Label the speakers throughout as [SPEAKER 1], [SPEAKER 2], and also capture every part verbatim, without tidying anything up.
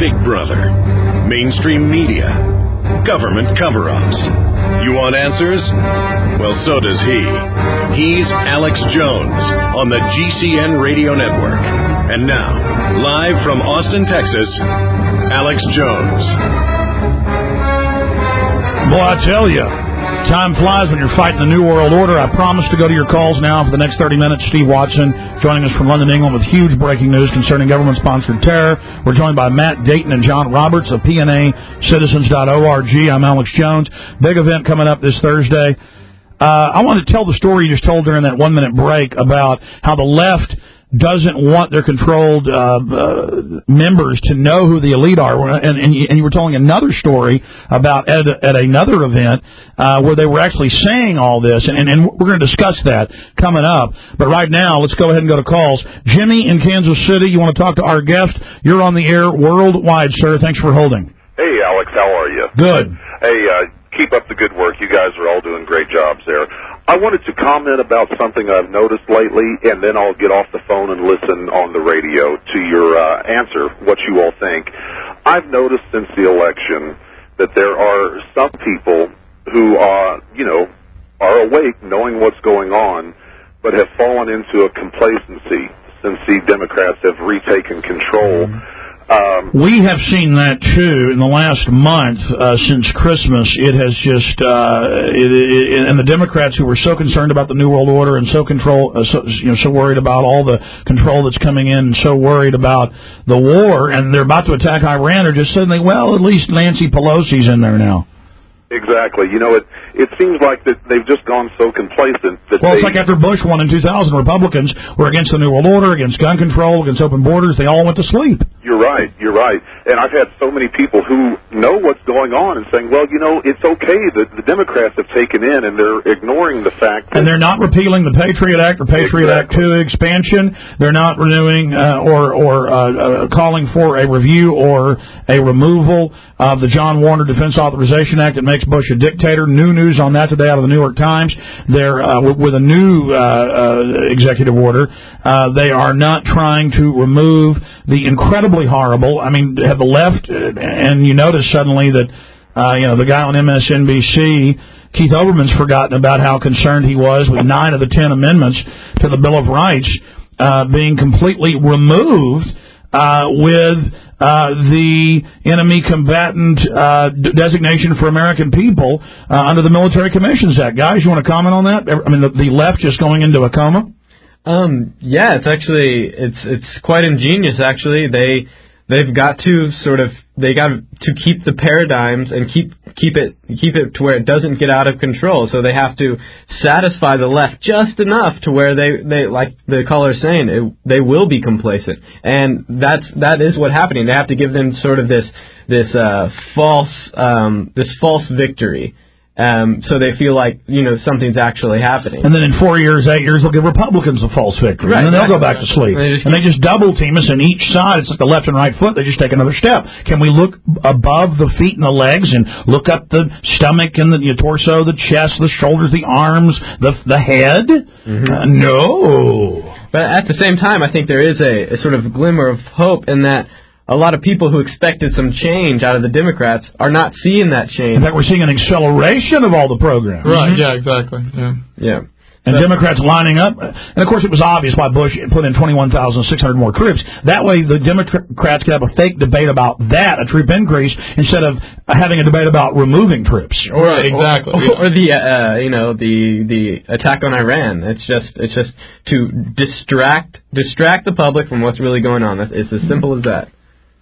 [SPEAKER 1] Big Brother, mainstream media, government cover-ups. You want answers? Well, so does he. He's Alex Jones on the G C N Radio Network. And now, live from Austin, Texas, Alex Jones.
[SPEAKER 2] Boy, I tell you, time flies when you're fighting the New World Order. I promise to go to your calls now for the next thirty minutes. Steve Watson joining us from London, England with huge breaking news concerning government-sponsored terror. We're joined by Matt Dayton and John Roberts of P N A Citizens dot org. I'm Alex Jones. Big event coming up this Thursday. Uh, I want to tell the story you just told during that one-minute break about how the left doesn't want their controlled uh, uh, members to know who the elite are. And, and, you, and you were telling another story about at, at another event uh, where they were actually saying all this, and, and, and we're going to discuss that coming up. But right now, let's go ahead and go to calls. Jimmy in Kansas City, you want to talk to our guest? You're on the air worldwide, sir. Thanks for holding.
[SPEAKER 3] Hey, Alex, how are you?
[SPEAKER 2] Good.
[SPEAKER 3] Hey, uh, keep up the good work. You guys are all doing great jobs there. I wanted to comment about something I've noticed lately, and then I'll get off the phone and listen on the radio to your uh, answer, what you all think. I've noticed since the election that there are some people who, uh, you know, are awake, knowing what's going on, but have fallen into a complacency since the Democrats have retaken control. Um,
[SPEAKER 2] we have seen that, too, in the last month uh, since Christmas. It has just, uh, it, it, and the Democrats who were so concerned about the New World Order and so control, uh, so, you know, so worried about all the control that's coming in, and so worried about the war, and they're about to attack Iran, are just suddenly, well, at least Nancy Pelosi's in there now.
[SPEAKER 3] Exactly. You know, it it seems like that they've just gone so complacent that
[SPEAKER 2] Well,
[SPEAKER 3] they...
[SPEAKER 2] it's like after Bush won in two thousand, Republicans were against the New World Order, against gun control, against open borders. They all went to sleep.
[SPEAKER 3] You're right. You're right. And I've had so many people who know what's going on and saying, well, you know, it's okay that the Democrats have taken in, and they're ignoring the fact that...
[SPEAKER 2] And they're not repealing the Patriot Act or Patriot
[SPEAKER 3] Exactly.
[SPEAKER 2] Act two expansion. They're not renewing uh, or, or uh, uh, calling for a review or a removal of the John Warner Defense Authorization Act that makes Bush a dictator. New news on that today out of the New York Times. They're uh, with a new uh, uh, executive order. Uh, they are not trying to remove the incredibly horrible. I mean, have the left, and you notice suddenly that uh, you know the guy on M S N B C, Keith Olbermann's forgotten about how concerned he was with nine of the ten amendments to the Bill of Rights uh, being completely removed uh, with uh, the enemy combatant uh, d- designation for American people uh, under the Military Commissions Act. Guys, you want to comment on that? I mean, the, the left just going into a coma?
[SPEAKER 4] Um, yeah, it's actually, it's, it's quite ingenious, actually. They, they've got to sort of, they got to keep the paradigms and keep, keep it, keep it to where it doesn't get out of control. So they have to satisfy the left just enough to where they, they, like the caller's saying, it, they will be complacent. And that's, that is what's happening. They have to give them sort of this, this, uh, false, um, this false victory. Um, so they feel like, you know, something's actually happening.
[SPEAKER 2] And then in four years, eight years, they'll give Republicans a false victory.
[SPEAKER 4] Right,
[SPEAKER 2] and then they'll
[SPEAKER 4] right,
[SPEAKER 2] go back
[SPEAKER 4] right.
[SPEAKER 2] to sleep.
[SPEAKER 4] And they just,
[SPEAKER 2] and they just double team us, and each side, it's like the left and right foot, they just take another step. Can we look above the feet and the legs and look up the stomach and the you know, torso, the chest, the shoulders, the arms, the the head? Mm-hmm. Uh, no.
[SPEAKER 4] But at the same time, I think there is a, a sort of glimmer of hope in that a lot of people who expected some change out of the Democrats are not seeing that change.
[SPEAKER 2] In fact, we're seeing an acceleration of all the programs.
[SPEAKER 5] Right, yeah, exactly. Yeah.
[SPEAKER 4] Yeah.
[SPEAKER 2] And
[SPEAKER 4] so,
[SPEAKER 2] Democrats lining up. And, of course, it was obvious why Bush put in twenty-one thousand six hundred more troops. That way the Democrats could have a fake debate about that, a troop increase, instead of having a debate about removing troops.
[SPEAKER 5] Right, exactly.
[SPEAKER 4] Or, or, or the, uh, you know, the the attack on Iran. It's just it's just to distract distract the public from what's really going on. It's as simple as that.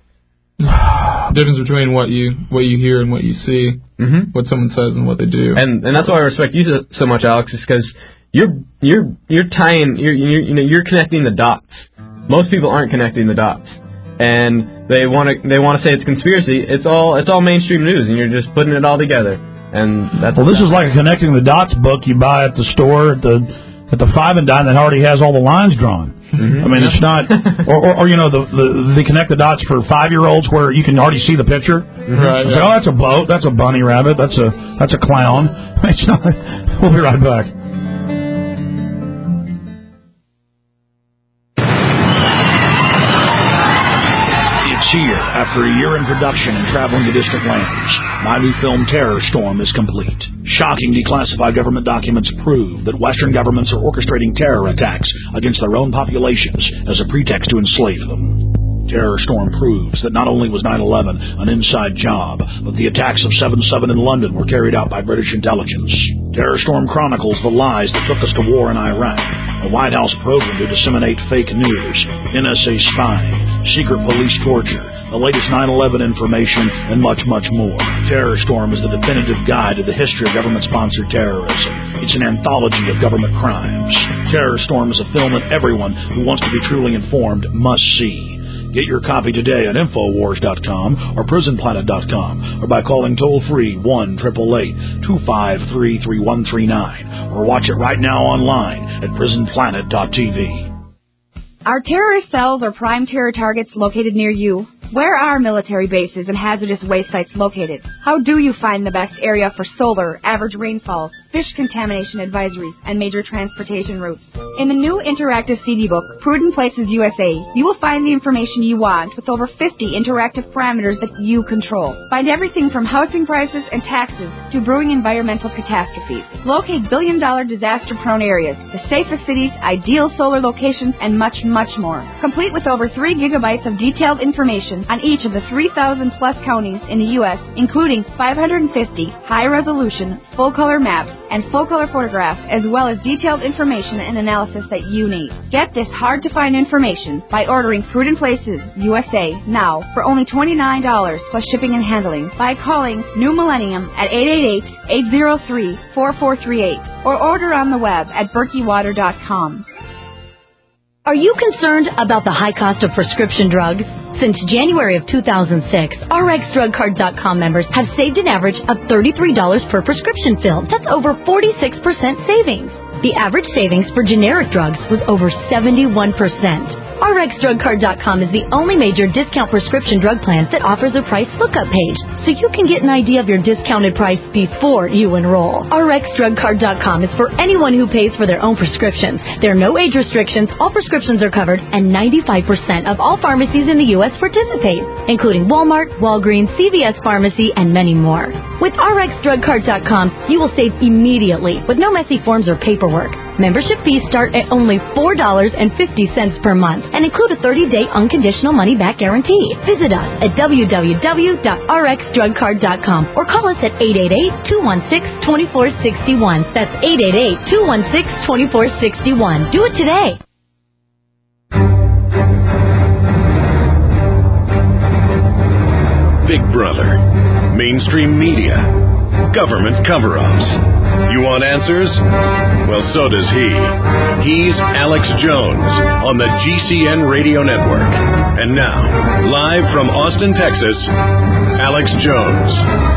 [SPEAKER 5] Difference between what you what you hear and what you see,
[SPEAKER 4] mm-hmm.
[SPEAKER 5] what someone says and what they do,
[SPEAKER 4] and and that's why I respect you so, so much, Alex, is because you're you're you're tying you're, you're you know you're connecting the dots. Most people aren't connecting the dots, and they want to they want to say it's conspiracy. It's all it's all mainstream news, and you're just putting it all together. And that's
[SPEAKER 2] well, this is like a connecting the dots book you buy at the store at the at the Five and Dime that already has all the lines drawn. Mm-hmm. I mean, it's not, or, or, or you know, the, the the connect the dots for five-year-olds where you can already see the picture.
[SPEAKER 5] Mm-hmm. Right.
[SPEAKER 2] It's like, oh, that's a boat, that's a bunny rabbit, that's a that's a clown. It's not. We'll be right back. It's here. After a year in production and traveling to distant lands, my new film Terror Storm is complete. Shocking declassified government documents prove that Western governments are orchestrating terror attacks against their own populations as a pretext to enslave them. Terror Storm proves that not only was nine eleven an inside job, but the attacks of seven seven in London were carried out by British intelligence. Terror Storm chronicles the lies that took us to war in Iraq, a White House program to disseminate fake news, N S A spying, secret police torture, the latest nine eleven information, and much, much more. Terror Storm is the definitive guide to the history of government-sponsored terrorism. It's an anthology of government crimes. Terror Storm is a film that everyone who wants to be truly informed must see. Get your copy today at Infowars dot com or Prison Planet dot com or by calling toll-free one eight eight eight, two five three, three one three nine or watch it right now online at Prison Planet dot T V.
[SPEAKER 6] Are terrorist cells or prime terror targets located near you? Where are military bases and hazardous waste sites located? How do you find the best area for solar, average rainfall, fish contamination advisories, and major transportation routes? In the new interactive C D book, Prudent Places U S A, you will find the information you want with over fifty interactive parameters that you control. Find everything from housing prices and taxes to brewing environmental catastrophes. Locate billion-dollar disaster-prone areas, the safest cities, ideal solar locations, and much, much more. Complete with over three gigabytes of detailed information on each of the three thousand plus counties in the U S, including five hundred fifty high-resolution, full-color maps and full-color photographs, as well as detailed information and analysis that you need. Get this hard-to-find information by ordering Prudent Places U S A now for only twenty-nine dollars plus shipping and handling by calling New Millennium at eight eight eight, eight zero three, four four three eight or order on the web at berkey water dot com.
[SPEAKER 7] Are you concerned about the high cost of prescription drugs? Since January of two thousand six, R X drug card dot com members have saved an average of thirty-three dollars per prescription fill. That's over forty-six percent savings. The average savings for generic drugs was over seventy-one percent. R X drug card dot com is the only major discount prescription drug plan that offers a price lookup page, so you can get an idea of your discounted price before you enroll. R X drug card dot com is for anyone who pays for their own prescriptions. There are no age restrictions, all prescriptions are covered, and ninety-five percent of all pharmacies in the U S participate, including Walmart, Walgreens, C V S Pharmacy, and many more. With R X drug card dot com, you will save immediately with no messy forms or paperwork. Membership fees start at only four dollars and fifty cents per month and include a thirty-day unconditional money-back guarantee. Visit us at w w w dot r x drug card dot com or call us at eight eight eight, two one six, two four six one. That's eight eight eight, two one six, two four six one. Do it today.
[SPEAKER 1] Big Brother, mainstream media, government cover-ups. You want answers? Well, so does he. He's Alex Jones on the G C N Radio Network. And now, live from Austin, Texas, Alex Jones.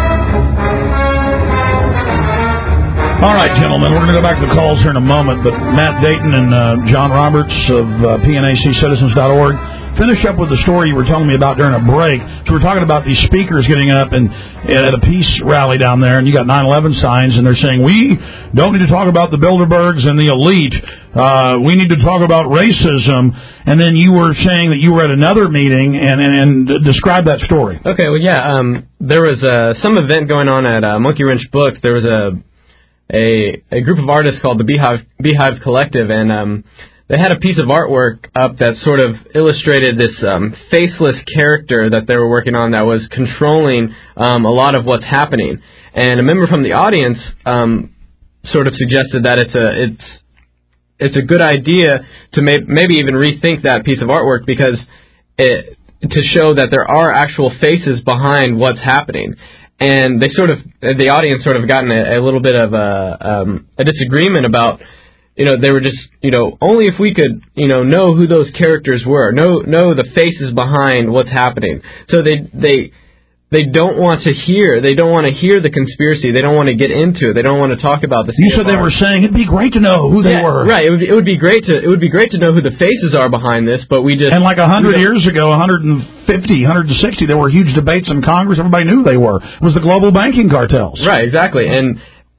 [SPEAKER 2] All right, gentlemen, we're going to go back to the calls here in a moment, but Matt Dayton and uh, John Roberts of uh, P N A C citizens dot org finish up with the story you were telling me about during a break. So we're talking about these speakers getting up and at a peace rally down there, and you got nine eleven signs, and they're saying, we don't need to talk about the Bilderbergs and the elite. Uh, we need to talk about racism. And then you were saying that you were at another meeting, and, and, and describe that story.
[SPEAKER 4] Okay, well, yeah, um, there was uh, some event going on at uh, Monkey Wrench Book. There was a a, a group of artists called the Beehive, Beehive Collective, and um, they had a piece of artwork up that sort of illustrated this um, faceless character that they were working on that was controlling um, a lot of what's happening. And a member from the audience um, sort of suggested that it's a it's it's a good idea to may- maybe even rethink that piece of artwork because it to show that there are actual faces behind what's happening. And they sort of the audience sort of gotten a, a little bit of a um, a disagreement about. You know, they were just, you know, only if we could, you know, know who those characters were, know know the faces behind what's happening. So they they they don't want to hear, they don't want to hear the conspiracy, they don't want to get into it, they don't want to talk about the C F R.
[SPEAKER 2] You said they were saying it'd be great to know who they
[SPEAKER 4] yeah,
[SPEAKER 2] were.
[SPEAKER 4] Right, it would be, it would be great to it would be great to know who the faces are behind this, but we just
[SPEAKER 2] and like a hundred years ago, one hundred fifty, one hundred sixty, there were huge debates in Congress. Everybody knew they were. It was the global banking cartels.
[SPEAKER 4] Right, exactly, and.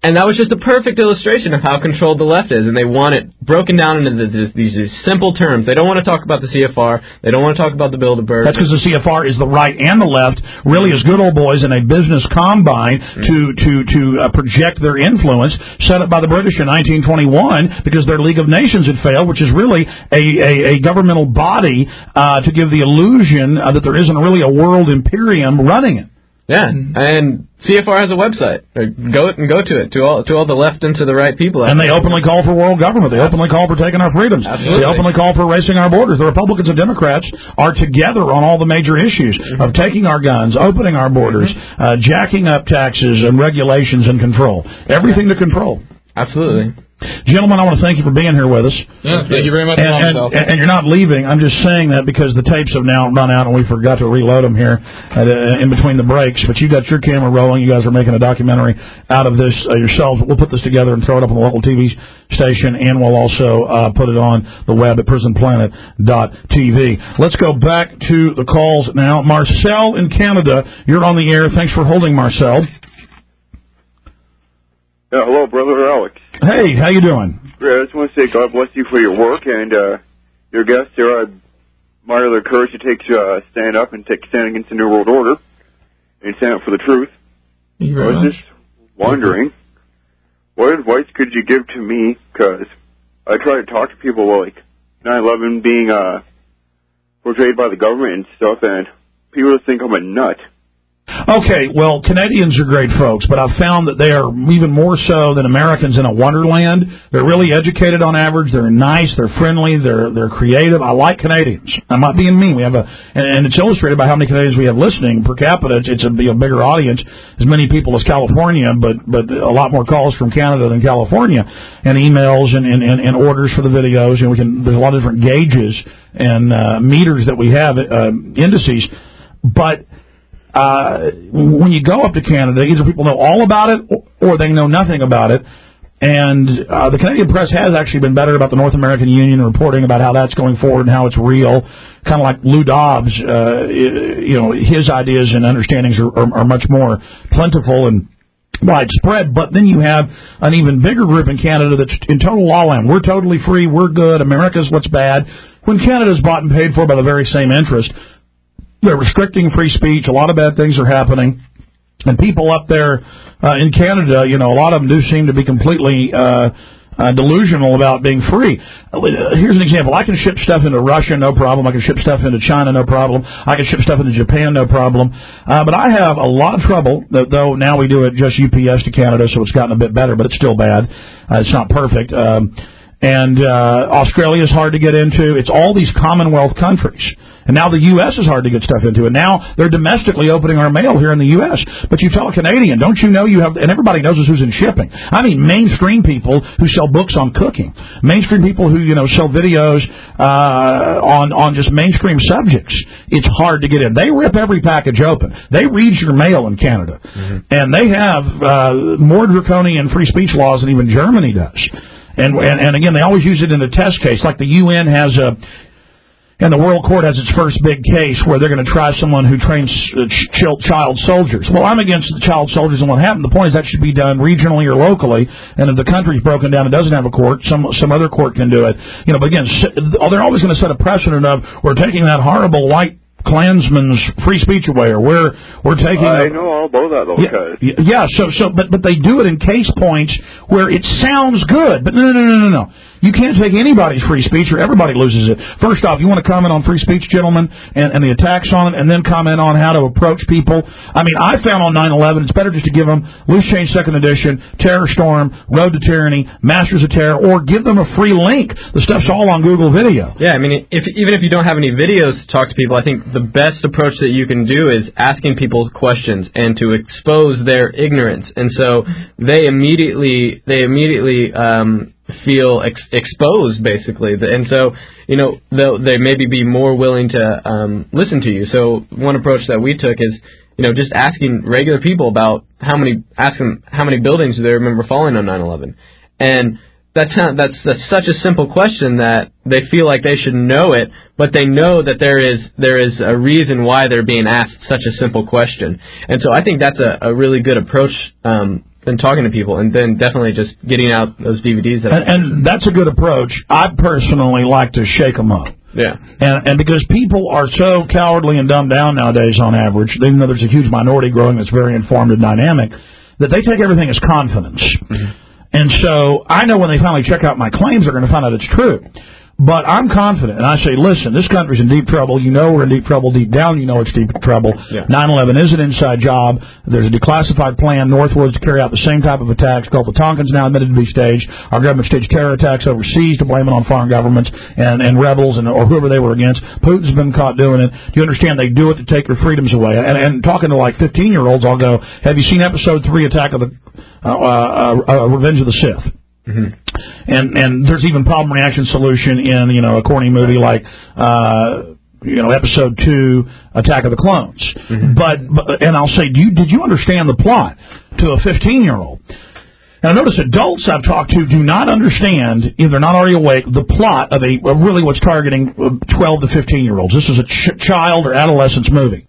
[SPEAKER 4] And that was just a perfect illustration of how controlled the left is, and they want it broken down into the, these, these simple terms. They don't want to talk about the C F R. They don't want to talk about the Bilderberg.
[SPEAKER 2] That's because the C F R is the right and the left, really as good old boys in a business combine mm-hmm. to to to uh, project their influence, set up by the British in nineteen twenty-one because their League of Nations had failed, which is really a, a, a governmental body uh, to give the illusion uh, that there isn't really a world imperium running it.
[SPEAKER 4] Yeah, and C F R has a website. Go and go to it to all to all the left and to the right people.
[SPEAKER 2] And they openly call for world government. They openly call for taking our freedoms.
[SPEAKER 4] Absolutely.
[SPEAKER 2] They openly call for erasing our borders. The Republicans and Democrats are together on all the major issues of taking our guns, opening our borders, uh, jacking up taxes and regulations and control. Everything to control.
[SPEAKER 4] Absolutely.
[SPEAKER 2] Gentlemen, I want to thank you for being here with us.
[SPEAKER 5] Yeah, thank you very much.
[SPEAKER 2] And, and, and you're not leaving. I'm just saying that because the tapes have now run out and we forgot to reload them here at, uh, in between the breaks. But you got your camera rolling. You guys are making a documentary out of this uh, yourselves. We'll put this together and throw it up on the local T V station, and we'll also uh, put it on the web at prison planet dot t v. Let's go back to the calls now. Marcel in Canada, you're on the air. Thanks for holding, Marcel.
[SPEAKER 8] Uh, hello, Brother Alex.
[SPEAKER 2] Hey, how you doing?
[SPEAKER 8] Great. I just want to say God bless you for your work and uh, your guests there. I admire the courage to take uh, stand up and take stand against the New World Order and stand up for the truth.
[SPEAKER 5] Thank you very
[SPEAKER 8] I was
[SPEAKER 5] much.
[SPEAKER 8] just wondering, what advice could you give to me? Because I try to talk to people like nine eleven being uh, portrayed by the government and stuff, and people just think I'm a nut.
[SPEAKER 2] Okay, well, Canadians are great folks, but I've found that they are even more so than Americans in a wonderland. They're really educated on average. They're nice. They're friendly. They're they're creative. I like Canadians. I'm not being mean. We have a, and it's illustrated by how many Canadians we have listening per capita. It's, it's a, a bigger audience, as many people as California, but but a lot more calls from Canada than California, and emails and and, and, and orders for the videos. And we can there's a lot of different gauges and uh, meters that we have, uh, indices, but. Uh, when you go up to Canada, either people know all about it or they know nothing about it. And uh, the Canadian press has actually been better about the North American Union reporting about how that's going forward and how it's real. Kind of like Lou Dobbs, uh, you know, his ideas and understandings are, are, are much more plentiful and widespread. But then you have an even bigger group in Canada that's in total law land. We're totally free. We're good. America's what's bad. When Canada's bought and paid for by the very same interest. They're restricting free speech. A lot of bad things are happening. And people up there uh, in Canada, you know, a lot of them do seem to be completely uh, uh, delusional about being free. Uh, here's an example. I can ship stuff into Russia, no problem. I can ship stuff into China, no problem. I can ship stuff into Japan, no problem. Uh, but I have a lot of trouble, though now we do it just U P S to Canada, so it's gotten a bit better, but it's still bad. Uh, it's not perfect. Um, and uh, Australia is hard to get into. It's all these Commonwealth countries. And now the U S is hard to get stuff into. And now they're domestically opening our mail here in the U S. But you tell a Canadian, don't you know you have, and everybody knows who's in shipping. I mean mainstream people who sell books on cooking. Mainstream people who, you know, sell videos uh, on, on just mainstream subjects. It's hard to get in. They rip every package open. They read your mail in Canada. Mm-hmm. And they have uh, more draconian free speech laws than even Germany does. And, and, and again, they always use it in a test case. Like the U N has a... And the World Court has its first big case where they're going to try someone who trains ch- child soldiers. Well, I'm against the child soldiers and what happened. The point is that should be done regionally or locally. And if the country's broken down and doesn't have a court, some some other court can do it. You know, but again, they're always going to set a precedent of we're taking that horrible white Klansman's free speech away, or we're we're taking.
[SPEAKER 8] I know all about that, though.
[SPEAKER 2] Yeah, yeah. So so, but but they do it in case points where it sounds good, but no no no no no no. You can't take anybody's free speech or everybody loses it. First off, you want to comment on free speech, gentlemen, and, and the attacks on it, and then comment on how to approach people. I mean, I found on nine eleven, it's better just to give them Loose Change Second Edition, Terror Storm, Road to Tyranny, Masters of Terror, or give them a free link. The stuff's all on Google Video.
[SPEAKER 4] Yeah, I mean, if, even if you don't have any videos to talk to people, I think the best approach that you can do is asking people questions and to expose their ignorance. And so they immediately, they immediately, um, feel ex- exposed, basically, and so you know they maybe be more willing to um, listen to you. So one approach that we took is you know just asking regular people about how many ask them how many buildings do they remember falling on nine eleven, and that's that's that's such a simple question that they feel like they should know it, but they know that there is there is a reason why they're being asked such a simple question, and so I think that's a, a really good approach. Um, and talking to people, and then definitely just getting out those D V Ds. That
[SPEAKER 2] and, and that's a good approach. I personally like to shake them up.
[SPEAKER 4] Yeah.
[SPEAKER 2] And, and because people are so cowardly and dumbed down nowadays on average, even though there's a huge minority growing that's very informed and dynamic, that they take everything as confidence. Mm-hmm. And so I know when they finally check out my claims, they're going to find out it's true. But I'm confident, and I say, listen, this country's in deep trouble. You know we're in deep trouble. Deep down, you know it's deep trouble.
[SPEAKER 4] Yeah.
[SPEAKER 2] nine eleven is an inside job. There's a declassified plan, Northwoods, to carry out the same type of attacks. Gulf of Tonkin's now admitted to be staged. Our government staged terror attacks overseas to blame it on foreign governments and, and rebels and or whoever they were against. Putin's been caught doing it. Do you understand? They do it to take your freedoms away. And, and talking to like fifteen-year-olds, I'll go, have you seen episode three, Attack of the uh, uh, uh, Revenge of the Sith? Mm-hmm. And and there's even problem reaction solution in you know a corny movie like uh, you know episode two Attack of the Clones. Mm-hmm. But, but and I'll say, do you, did you understand the plot to a fifteen year old? And I notice adults I've talked to do not understand, if they're not already awake, the plot of a of really what's targeting twelve to fifteen year olds. This is a ch- child or adolescence movie.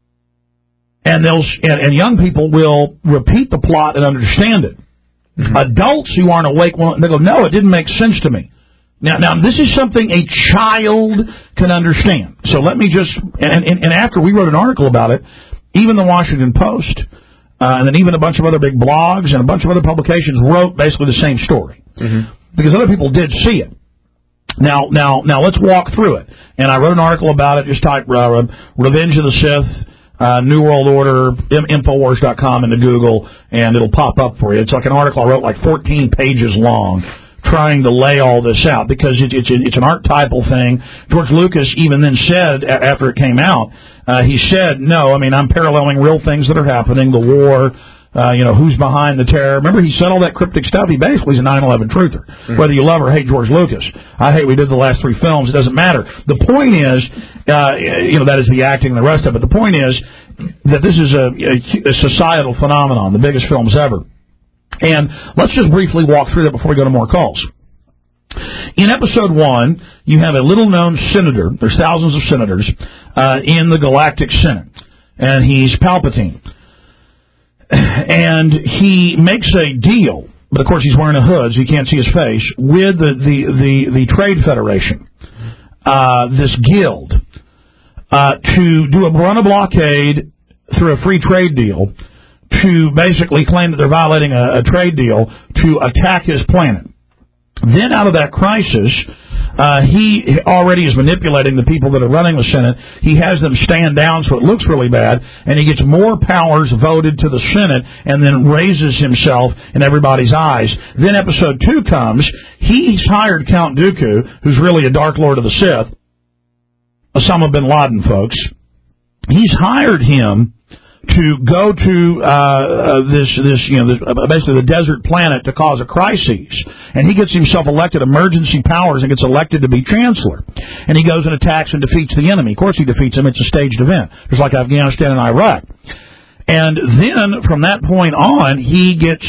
[SPEAKER 2] And they'll and, and young people will repeat the plot and understand it. Mm-hmm. Adults who aren't awake, they go, no, it didn't make sense to me. Now, now this is something a child can understand. So let me just, and, and, and after we wrote an article about it, even the Washington Post, uh, and then even a bunch of other big blogs and a bunch of other publications wrote basically the same story. Mm-hmm. Because other people did see it. Now, now, now let's walk through it. And I wrote an article about it, just type uh, Revenge of the Sith, Uh, New World Order, Infowars dot com into Google, and it'll pop up for you. It's like an article I wrote like fourteen pages long trying to lay all this out because it, it's, it's an archetypal thing. George Lucas even then said, after it came out, uh, he said, no, I mean, I'm paralleling real things that are happening, the war, uh, you know, who's behind the terror. Remember, he said all that cryptic stuff. He basically is a nine eleven truther. Mm-hmm. Whether you love or hate George Lucas. I hate we did the last three films. It doesn't matter. The point is, uh, you know, that is the acting and the rest of it. The point is that this is a, a, a societal phenomenon, the biggest films ever. And let's just briefly walk through that before we go to more calls. In episode one, you have a little-known senator. There's thousands of senators uh, in the Galactic Senate. And he's Palpatine. And he makes a deal, but of course he's wearing a hood, so you can't see his face, with the the the, the Trade Federation, uh, this guild, uh, to do a run a blockade through a free trade deal, to basically claim that they're violating a, a trade deal to attack his planet. Then out of that crisis, uh, he already is manipulating the people that are running the Senate. He has them stand down so it looks really bad, and he gets more powers voted to the Senate and then raises himself in everybody's eyes. Then episode two comes. He's hired Count Dooku, who's really a Dark Lord of the Sith, Osama bin Laden, folks. He's hired him to go to uh, uh, this, this, you know, this, uh, basically the desert planet to cause a crisis, and he gets himself elected emergency powers and gets elected to be chancellor. And he goes and attacks and defeats the enemy. Of course, he defeats them. It's a staged event, just like Afghanistan and Iraq. And then from that point on, he gets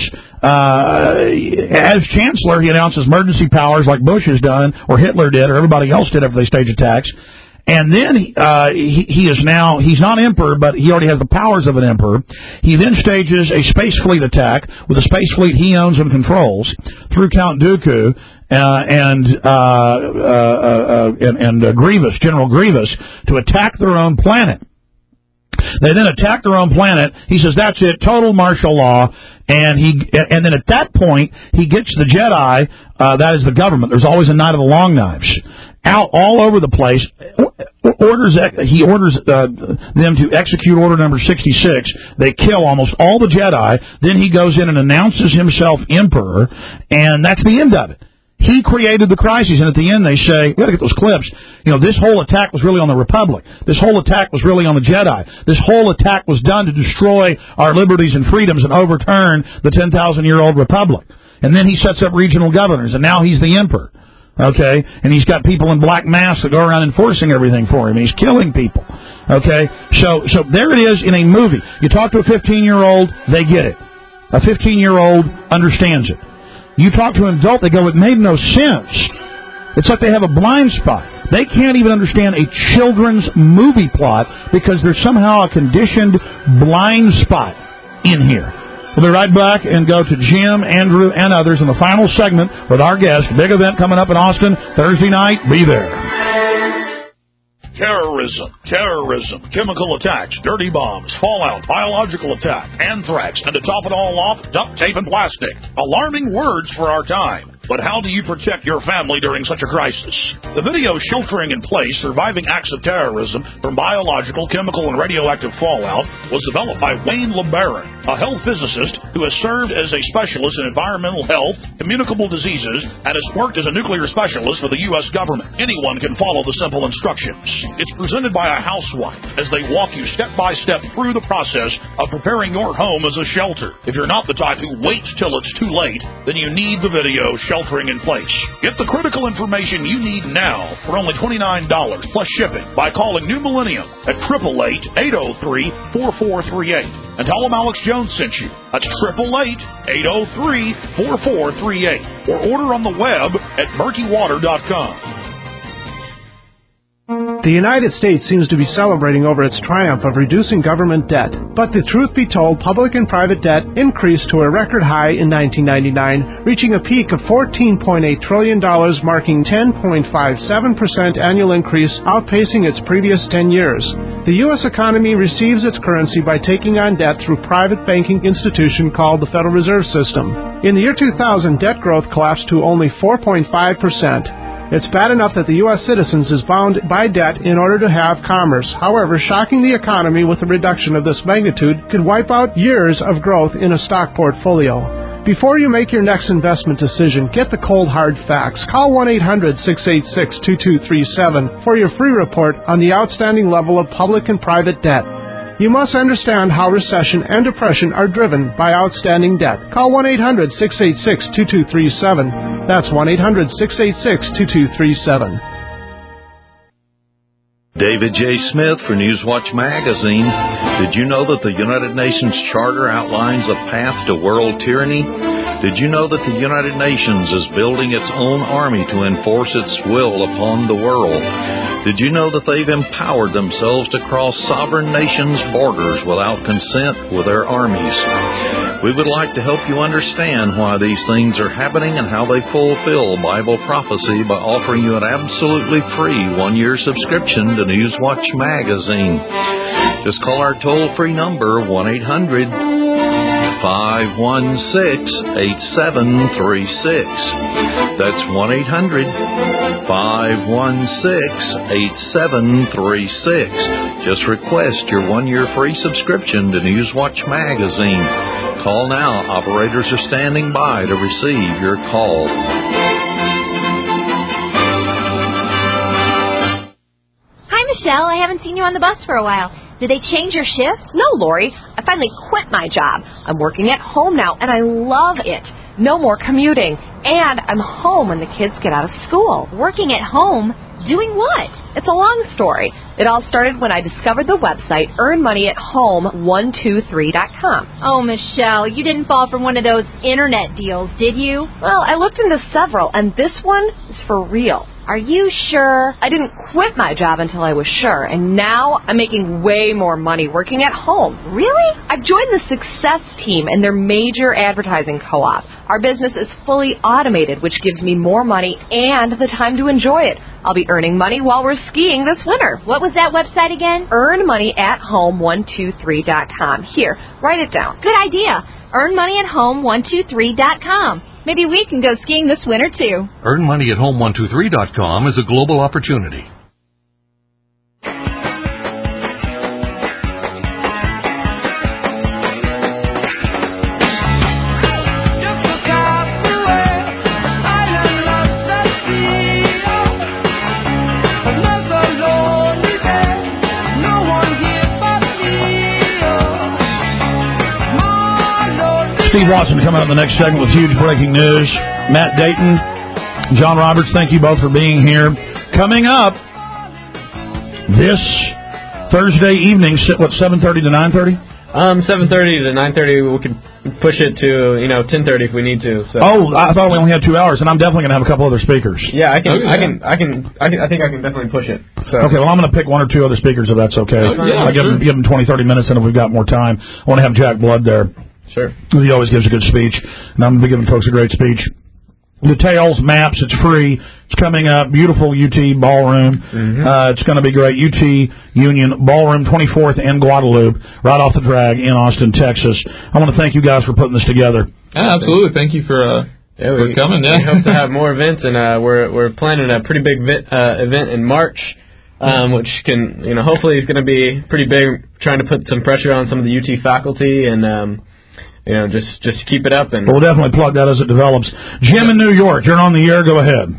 [SPEAKER 2] uh, as chancellor. He announces emergency powers like Bush has done, or Hitler did, or everybody else did after they stage attacks. And then uh, he, he is now, he's not emperor, but he already has the powers of an emperor. He then stages a space fleet attack with a space fleet he owns and controls through Count Dooku uh, and, uh, uh, uh, and, and uh, Grievous, General Grievous, to attack their own planet. They then attack their own planet. He says, that's it, total martial law. And he, and then at that point, he gets the Jedi, uh, that is the government. There's always a Night of the Long Knives, out all over the place. Orders, he orders uh, them to execute order number sixty-six. They kill almost all the Jedi. Then he goes in and announces himself emperor, and that's the end of it. He created the crisis, and at the end they say, we got to get those clips. You know, this whole attack was really on the Republic. This whole attack was really on the Jedi. This whole attack was done to destroy our liberties and freedoms and overturn the ten thousand year old Republic. And then he sets up regional governors, and now he's the emperor. Okay? And he's got people in black masks that go around enforcing everything for him. He's killing people. Okay? So, so there it is in a movie. You talk to a fifteen year old, they get it. A fifteen year old understands it. You talk to an adult, they go, it made no sense. It's like they have a blind spot. They can't even understand a children's movie plot because there's somehow a conditioned blind spot in here. We'll be right back and go to Jim, Andrew, and others in the final segment with our guest. Big event coming up in Austin Thursday night. Be there.
[SPEAKER 9] Terrorism, terrorism, chemical attacks, dirty bombs, fallout, biological attack, anthrax, and to top it all off, duct tape and plastic. Alarming words for our time. But how do you protect your family during such a crisis? The video Sheltering in Place, Surviving Acts of Terrorism from Biological, Chemical, and Radioactive Fallout was developed by Wayne LeBaron, a health physicist who has served as a specialist in environmental health, communicable diseases, and has worked as a nuclear specialist for the U S government. Anyone can follow the simple instructions. It's presented by a housewife as they walk you step by step through the process of preparing your home as a shelter. If you're not the type who waits till it's too late, then you need the video Sheltering in Place. Get the critical information you need now for only twenty-nine dollars plus shipping by calling New Millennium at eight eight eight, eight oh three, four four three eight. And tell them Alex Jones sent you. That's eight eight eight, eight oh three, four four three eight. Or order on the web at murky water dot com.
[SPEAKER 10] The United States seems to be celebrating over its triumph of reducing government debt. But the truth be told, public and private debt increased to a record high in nineteen ninety-nine, reaching a peak of fourteen point eight trillion dollars, marking ten point five seven percent annual increase, outpacing its previous ten years. The U S economy receives its currency by taking on debt through private banking institution called the Federal Reserve System. In the year two thousand, debt growth collapsed to only four point five percent. It's bad enough that the U S citizens is bound by debt in order to have commerce. However, shocking the economy with a reduction of this magnitude could wipe out years of growth in a stock portfolio. Before you make your next investment decision, get the cold hard facts. Call one eight hundred, six eight six, two two three seven for your free report on the outstanding level of public and private debt. You must understand how recession and depression are driven by outstanding debt. Call one eight hundred, six eight six, two two three seven. That's one eight hundred, six eight six, two two three seven.
[SPEAKER 11] David J. Smith for Newswatch Magazine. Did you know that the United Nations Charter outlines a path to world tyranny? Did you know that the United Nations is building its own army to enforce its will upon the world? Did you know that they've empowered themselves to cross sovereign nations' borders without consent with their armies? We would like to help you understand why these things are happening and how they fulfill Bible prophecy by offering you an absolutely free one-year subscription to Newswatch Magazine. Just call our toll-free number, one eight hundred, five one six, eight seven three six. That's one eight hundred, five one six, eight seven three six. Just request your one-year free subscription to Newswatch Magazine. Call now. Operators are standing by to receive your call.
[SPEAKER 12] Hi, Michelle. I haven't seen you on the bus for a while. Did they change your shift?
[SPEAKER 13] No, Lori. I finally quit my job. I'm working at home now, and I love it. No more commuting. And I'm home when the kids get out of school.
[SPEAKER 12] Working at home? Doing what?
[SPEAKER 13] It's a long story. It all started when I discovered the website earn money at home one two three dot com.
[SPEAKER 12] Oh, Michelle, you didn't fall for one of those internet deals, did you?
[SPEAKER 13] Well, I looked into several, and this one is for real.
[SPEAKER 12] Are you sure?
[SPEAKER 13] I didn't quit my job until I was sure, and now I'm making way more money working at home.
[SPEAKER 12] Really?
[SPEAKER 13] I've joined the Success Team and their major advertising co-op. Our business is fully automated, which gives me more money and the time to enjoy it. I'll be earning money while we're skiing this winter.
[SPEAKER 12] What was that website again?
[SPEAKER 13] earn money at home one two three dot com. Here, write it down.
[SPEAKER 12] Good idea. earn money at home one two three dot com. Maybe we can go skiing this winter, too.
[SPEAKER 14] earn money at home one two three dot com is a global opportunity.
[SPEAKER 2] Steve Watson coming up in the next segment with huge breaking news. Matt Dayton, John Roberts, thank you both for being here. Coming up this Thursday evening, what, seven thirty to nine thirty?
[SPEAKER 4] Um, seven thirty to nine thirty. We can push it to, you know, ten thirty if we need to. So.
[SPEAKER 2] Oh, I thought we only had two hours, and I'm definitely going to have a couple other speakers.
[SPEAKER 4] Yeah, I can,
[SPEAKER 2] oh, yeah.
[SPEAKER 4] I can, I can, I can, I think I can definitely push it. So.
[SPEAKER 2] Okay, well, I'm going to pick one or two other speakers if that's okay.
[SPEAKER 14] Oh, yeah,
[SPEAKER 2] I'll give
[SPEAKER 14] sure.
[SPEAKER 2] them, give them twenty, thirty minutes, and if we've got more time, I want to have Jack Blood there.
[SPEAKER 4] Sure.
[SPEAKER 2] He always gives a good speech, and I'm going to be giving folks a great speech. Details, maps, it's free. It's coming up. Beautiful U T Ballroom. Mm-hmm. Uh, it's going to be great. U T Union Ballroom, twenty-fourth in Guadalupe, right off the drag in Austin, Texas. I want to thank you guys for putting this together.
[SPEAKER 5] Yeah, absolutely. Thank you for uh,
[SPEAKER 4] yeah,
[SPEAKER 5] for
[SPEAKER 4] we,
[SPEAKER 5] coming. Yeah.
[SPEAKER 4] We hope to have more events, and uh, we're we're planning a pretty big vi- uh, event in March, um, which can you know hopefully is going to be pretty big. Trying to put some pressure on some of the U T faculty and. Um, You know, just just keep it up, and
[SPEAKER 2] we'll definitely plug that as it develops. Jim in New York, you're on the air. Go ahead.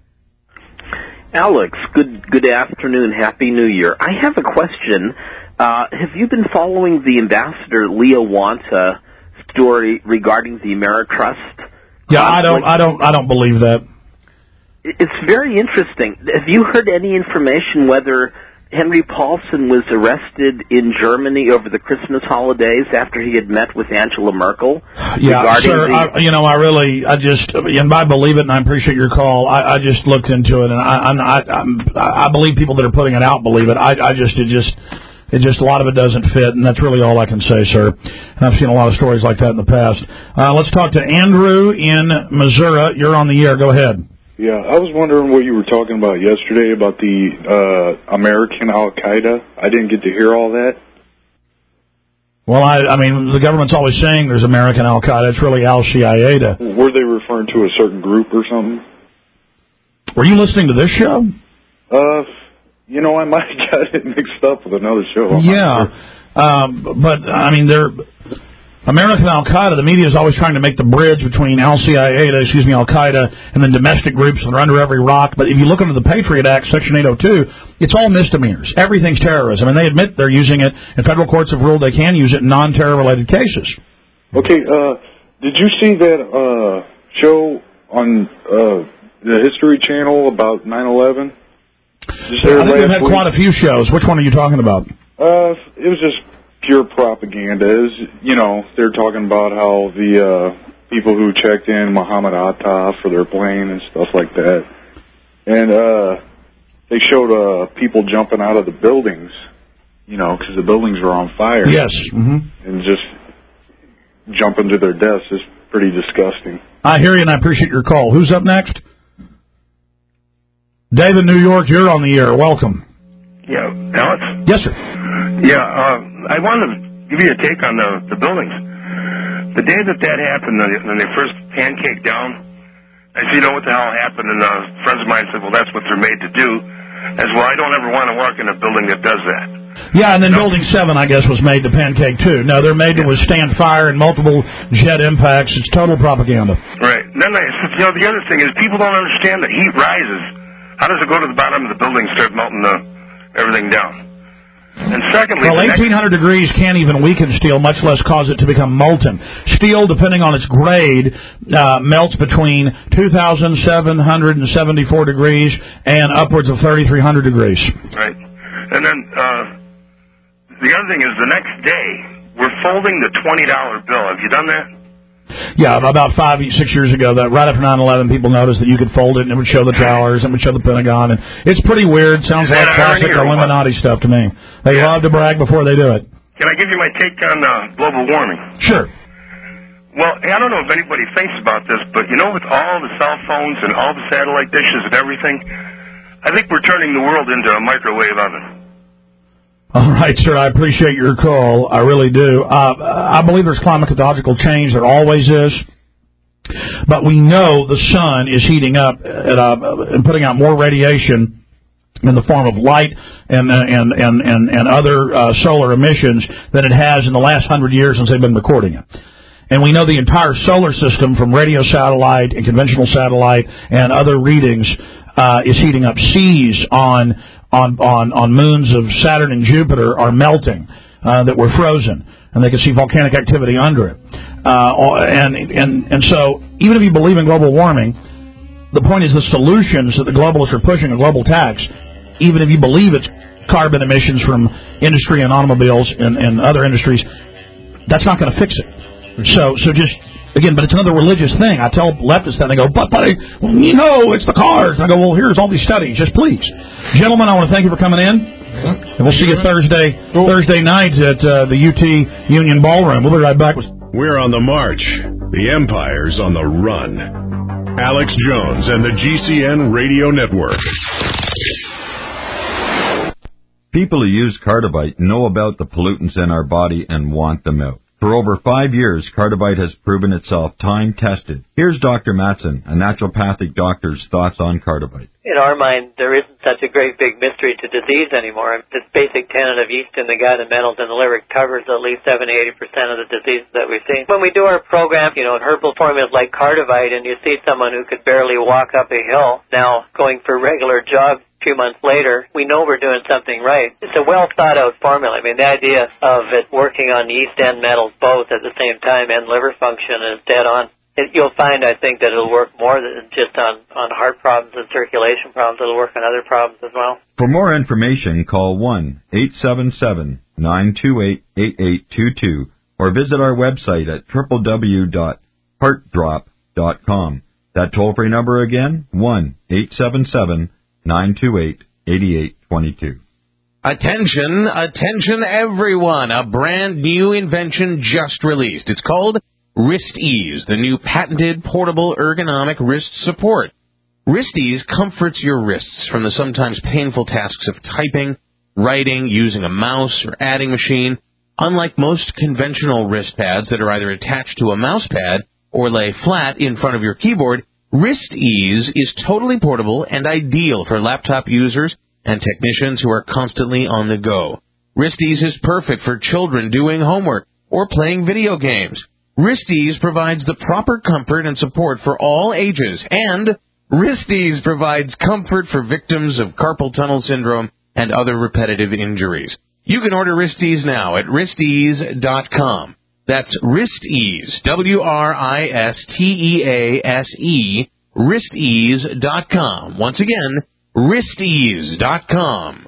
[SPEAKER 15] Alex, good good afternoon. Happy New Year. I have a question. Uh, have you been following the Ambassador Leo Wanta story regarding the Ameritrust?
[SPEAKER 2] Yeah, I don't, I don't, I don't believe that.
[SPEAKER 15] It's very interesting. Have you heard any information whether Henry Paulson was arrested in Germany over the Christmas holidays after he had met with Angela Merkel?
[SPEAKER 2] Yeah, sir, the... I, you know, I really, I just, and I believe it, and I appreciate your call. I, I just looked into it, and I, I, I, I believe people that are putting it out believe it. I, I just, it just, it just, a lot of it doesn't fit, and that's really all I can say, sir. And I've seen a lot of stories like that in the past. Uh, let's talk to Andrew in Missouri. You're on the air. Go ahead.
[SPEAKER 16] Yeah, I was wondering what you were talking about yesterday about the uh, American Al-Qaeda. I didn't get to hear all that.
[SPEAKER 2] Well, I, I mean, the government's always saying there's American Al-Qaeda. It's really Al-Qaeda.
[SPEAKER 16] Were they referring to a certain group or something?
[SPEAKER 2] Were you listening to this show?
[SPEAKER 16] Uh, you know, I might have got it mixed up with another show. I'm
[SPEAKER 2] yeah, um, but, I mean, they're... American Al-Qaeda, the media is always trying to make the bridge between Al-Qaeda, excuse me, Al-Qaeda, and then domestic groups that are under every rock. But if you look under the Patriot Act, Section eight oh two, it's all misdemeanors. Everything's terrorism. And they admit they're using it, and federal courts have ruled they can use it in non-terror-related cases.
[SPEAKER 16] Okay, uh, did you see that uh, show on uh, the History Channel about nine eleven?
[SPEAKER 2] I think they've had week? quite a few shows. Which one are you talking about?
[SPEAKER 16] Uh, it was just... pure propaganda. Is you know they're talking about how the uh, people who checked in Muhammad Atta for their plane and stuff like that, and uh, they showed uh, people jumping out of the buildings, you know, because the buildings were on fire.
[SPEAKER 2] Yes, mm-hmm.
[SPEAKER 16] And just jumping to their deaths is pretty disgusting.
[SPEAKER 2] I hear you, and I appreciate your call. Who's up next? David, New York. You're on the air. Welcome.
[SPEAKER 17] Yeah, Alex.
[SPEAKER 2] Yes, sir.
[SPEAKER 17] Yeah, uh, I wanted to give you a take on the, the buildings. The day that that happened, when they first pancaked down, I said, you know what the hell happened? And uh, friends of mine said, well, that's what they're made to do. I said, well, I don't ever want to walk in a building that does that.
[SPEAKER 2] Yeah, and then no. Building seven, I guess, was made to pancake, too. No, they're made to yeah. withstand fire and multiple jet impacts. It's total propaganda.
[SPEAKER 17] Right. And then I said, you know, the other thing is people don't understand that heat rises. How does it go to the bottom of the building and start melting the, everything down? And secondly,
[SPEAKER 2] well, eighteen hundred next... degrees can't even weaken steel, much less cause it to become molten. Steel, depending on its grade, uh, melts between two thousand seven hundred seventy-four degrees and upwards of thirty-three hundred degrees.
[SPEAKER 17] Right. And then uh, the other thing is the next day, we're folding the twenty dollar bill. Have you done that?
[SPEAKER 2] Yeah, about five, six years ago, that right after nine eleven, people noticed that you could fold it and it would show the towers and it would show the Pentagon. And it's pretty weird. Sounds like classic Illuminati stuff to me. They yeah. love to brag before they do it.
[SPEAKER 17] Can I give you my take on uh, global warming?
[SPEAKER 2] Sure.
[SPEAKER 17] Well, I don't know if anybody thinks about this, but you know, with all the cell phones and all the satellite dishes and everything, I think we're turning the world into a microwave oven.
[SPEAKER 2] All right, sir, I appreciate your call. I really do. Uh, I believe there's climatological change. There always is. But we know the sun is heating up at, uh, and putting out more radiation in the form of light and and and and, and other uh, solar emissions than it has in the last hundred years since they've been recording it. And we know the entire solar system, from radio satellite and conventional satellite and other readings, uh, is heating up. Seas on on on on moons of Saturn and Jupiter are melting, uh, that were frozen, and they can see volcanic activity under it. Uh, and and and so, even if you believe in global warming, the point is the solutions that the globalists are pushing, a global tax, even if you believe it's carbon emissions from industry and automobiles and, and other industries, that's not going to fix it. So, so just, again, but it's another religious thing. I tell leftists that, and they go, but, buddy, well, you know, it's the cars. And I go, well, here's all these studies. Just please. Gentlemen, I want to thank you for coming in. And we'll see you Thursday, Thursday night at uh, the U T Union Ballroom. We'll be right back with
[SPEAKER 1] We're on the march. The empire's on the run. Alex Jones and the G C N Radio Network.
[SPEAKER 18] People who use Cardivite know about the pollutants in our body and want them out. For over five years, Cardivite has proven itself time-tested. Here's Doctor Matson, a naturopathic doctor's thoughts on Cardivite.
[SPEAKER 19] In our mind, there isn't such a great big mystery to disease anymore. This basic tenet of yeast in the gut and metals in the liver covers at least seventy to eighty percent of the diseases that we see. When we do our program, you know, herbal formulas like Cardivite, and you see someone who could barely walk up a hill now going for regular jogs a few months later, we know we're doing something right. It's a well-thought-out formula. I mean, the idea of it working on yeast and metals both at the same time and liver function is dead on. It, you'll find, I think, that it'll work more than just on, on heart problems and circulation problems. It'll work on other problems as well.
[SPEAKER 18] For more information, call one eight seven seven, nine two eight, eight eight two two or visit our website at w w w dot heart drop dot com. That toll-free number again, one eight seven seven, nine two eight, eight eight two two.
[SPEAKER 20] Attention, attention everyone. A brand new invention just released. It's called WristEase, the new patented portable ergonomic wrist support. WristEase comforts your wrists from the sometimes painful tasks of typing, writing, using a mouse or adding machine. Unlike most conventional wrist pads that are either attached to a mouse pad or lay flat in front of your keyboard, WristEase is totally portable and ideal for laptop users and technicians who are constantly on the go. WristEase is perfect for children doing homework or playing video games. WristEase provides the proper comfort and support for all ages, and WristEase provides comfort for victims of carpal tunnel syndrome and other repetitive injuries. You can order WristEase now at wrist ease dot com. That's WristEase, W R I S T E A S E, wrist ease dot com. Once again, wrist ease dot com.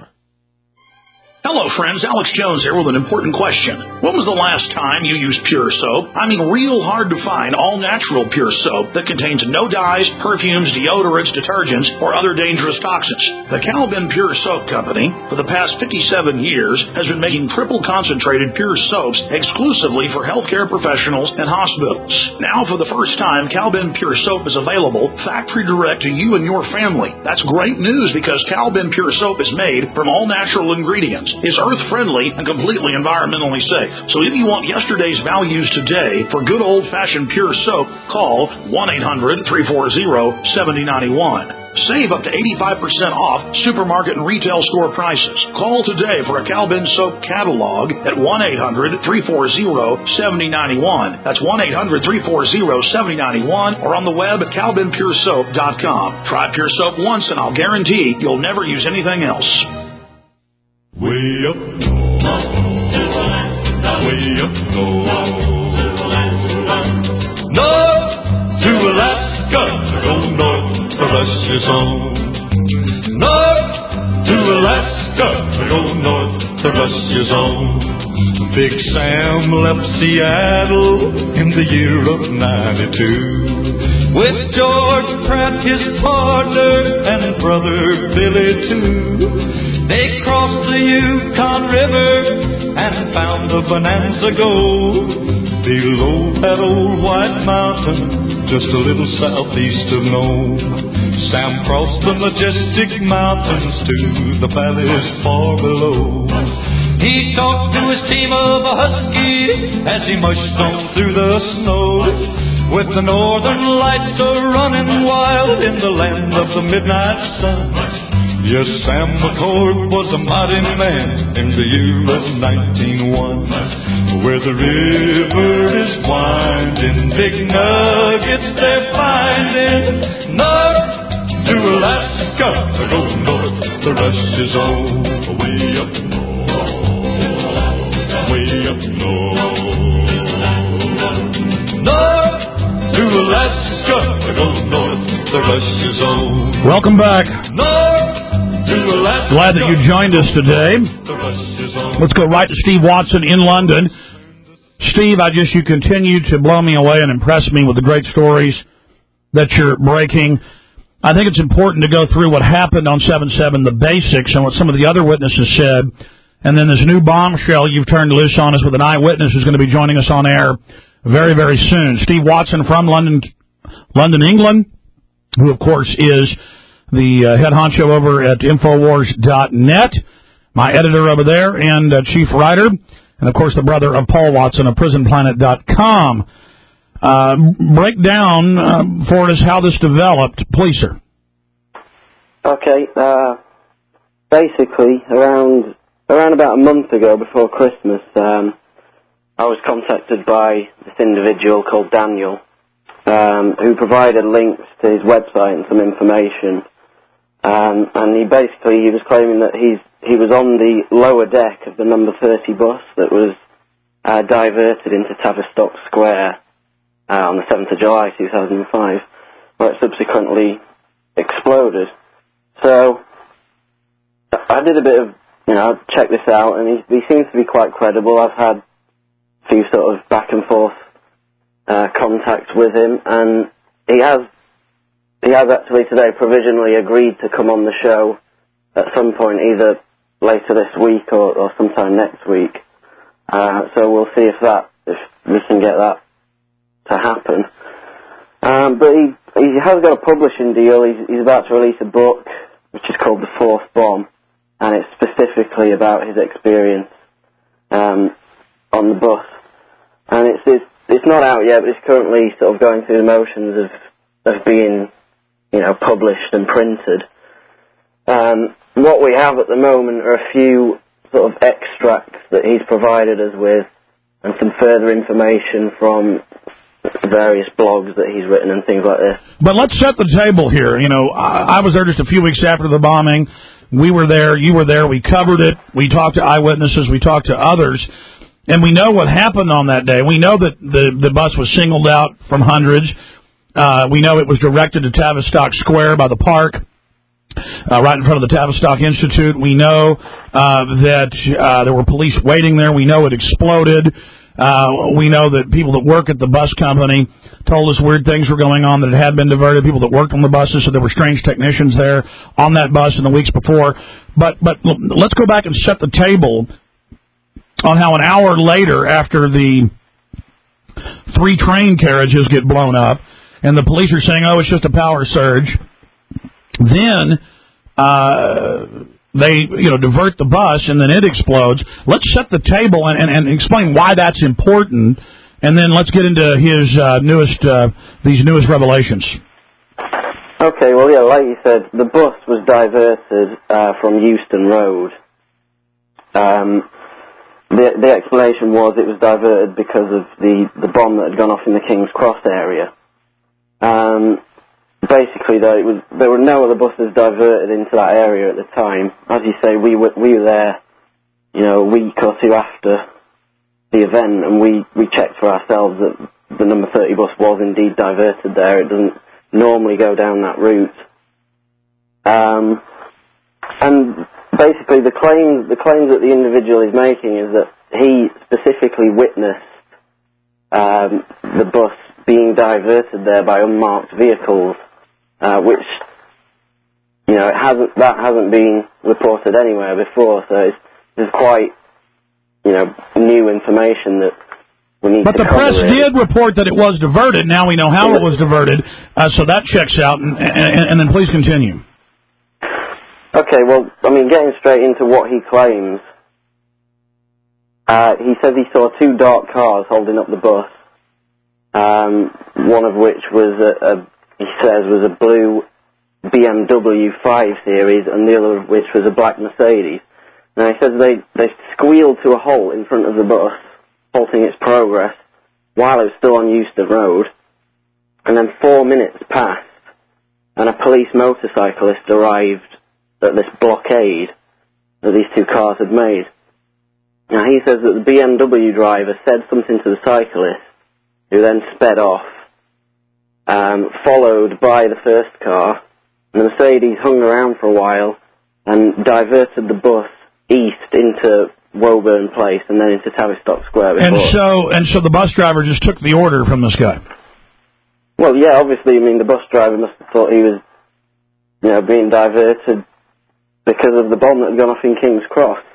[SPEAKER 9] Hello, friends. Alex Jones here with an important question. When was the last time you used Pure Soap? I mean, real hard to find all-natural Pure Soap that contains no dyes, perfumes, deodorants, detergents, or other dangerous toxins. The Calvin Pure Soap Company, for the past fifty-seven years, has been making triple-concentrated Pure Soaps exclusively for healthcare professionals and hospitals. Now, for the first time, Calvin Pure Soap is available factory direct to you and your family. That's great news because Calvin Pure Soap is made from all-natural ingredients. Is earth-friendly and completely environmentally safe. So if you want yesterday's values today for good old-fashioned Pure Soap, call one eight hundred, three four zero, seven zero nine one. Save up to eighty-five percent off supermarket and retail store prices. Call today for a Calvin Soap catalog at one eight hundred, three four zero, seven zero nine one. That's one eight hundred, three four zero, seven zero nine one or on the web at calvin pure soap dot com. Try Pure Soap once and I'll guarantee you'll never use anything else.
[SPEAKER 21] Way up north, way up north, north to Alaska, go north to Russia's home. North to Alaska, go north to Russia's home. Big Sam left Seattle in the year of ninety-two with George Pratt, his partner, and brother Billy too. They crossed the Yukon River and found the Bonanza Gold below that old white mountain, just a little southeast of Nome. Sam crossed the majestic mountains to the valleys far below. He talked to his team of Huskies as he mushed on through the snow, with the northern lights a-running wild in the land of the midnight sun. Yes, Sam McCord was a mighty man in the year of nineteen oh one. Where the river is winding, big nuggets they're finding. North to Alaska, go north, the rush is on. Way up north, way up north. North to Alaska, go north, the rush is on.
[SPEAKER 2] Welcome back.
[SPEAKER 21] North.
[SPEAKER 2] Glad that you joined us today. Let's go right to Steve Watson in London. Steve, I just, you continue to blow me away and impress me with the great stories that you're breaking. I think it's important to go through what happened on seven seven, the basics, and what some of the other witnesses said. And then this new bombshell you've turned loose on us with an eyewitness who's going to be joining us on air very, very soon. Steve Watson from London, London, England, who, of course, is the uh, head honcho over at Infowars dot net, my editor over there and uh, chief writer, and, of course, the brother of Paul Watson of Prison Planet dot com. Uh, break down uh, for us how this developed, please, sir.
[SPEAKER 3] Okay, uh, basically, around around about a month ago, before Christmas, um, I was contacted by this individual called Daniel, um, who provided links to his website and some information. Um, and he basically, he was claiming that he's, he was on the lower deck of the number thirty bus that was uh, diverted into Tavistock Square uh, on the seventh of July two thousand five, where it subsequently exploded. So I did a bit of, you know, check this out, and he, he seems to be quite credible. I've had a few sort of back and forth uh, contacts with him, and he has he has actually today provisionally agreed to come on the show at some point, either later this week or, or sometime next week. Uh, so we'll see if that if we can get that to happen. Um, but he he has got a publishing deal. He's, he's about to release a book which is called The Fourth Bomb, and it's specifically about his experience um, on the bus. And it's, it's it's not out yet, but it's currently sort of going through the motions of of being, you know, published and printed. Um, what we have at the moment are a few sort of extracts that he's provided us with, and some further information from various blogs that he's written and things like this.
[SPEAKER 2] But let's set the table here. You know, I, I was there just a few weeks after the bombing. We were there. You were there. We covered it. We talked to eyewitnesses. We talked to others. And we know what happened on that day. We know that the, the bus was singled out from hundreds. Uh, we know it was directed to Tavistock Square by the park, uh, right in front of the Tavistock Institute. We know uh, that uh, there were police waiting there. We know it exploded. Uh, we know that people that work at the bus company told us weird things were going on, that it had been diverted. People that worked on the buses said there were strange technicians there on that bus in the weeks before. But but let's go back and set the table on how an hour later, after the three train carriages get blown up, and the police are saying, oh, it's just a power surge, then uh, they, you know, divert the bus, and then it explodes. Let's set the table and, and, and explain why that's important, and then let's get into his uh, newest, uh, these newest revelations.
[SPEAKER 3] Okay, well, yeah, like you said, the bus was diverted uh, from Euston Road. Um, the, the explanation was it was diverted because of the, the bomb that had gone off in the King's Cross area. Um, basically, though, it was, there were no other buses diverted into that area at the time. As you say, we were, we were there, you know, a week or two after the event, and we, we checked for ourselves that the number thirty bus was indeed diverted there. It doesn't normally go down that route. Um, and basically, the claims the claims that the individual is making is that he specifically witnessed um, the bus being diverted there by unmarked vehicles, uh, which, you know, it hasn't that hasn't been reported anywhere before. So it's, it's quite, you know, new information that we need
[SPEAKER 2] but
[SPEAKER 3] to
[SPEAKER 2] the press
[SPEAKER 3] in.
[SPEAKER 2] did report that it was diverted. Now we know how it was diverted, uh, so that checks out. And, and, and then please continue.
[SPEAKER 3] Okay, well, I mean, getting straight into what he claims, uh, he says he saw two dark cars holding up the bus, um, one of which was, a, a, he says, was a blue B M W five Series, and the other of which was a black Mercedes. Now, he says they, they squealed to a halt in front of the bus, halting its progress, while it was still on Euston Road, and then four minutes passed, and a police motorcyclist arrived at this blockade that these two cars had made. Now, he says that the B M W driver said something to the cyclist, who then sped off, um, followed by the first car. And the Mercedes hung around for a while and diverted the bus east into Woburn Place and then into Tavistock Square.
[SPEAKER 2] And so, and so the bus driver just took the order from this guy.
[SPEAKER 3] Well, yeah, obviously, I mean, the bus driver must have thought he was, you know, being diverted because of the bomb that had gone off in King's Cross.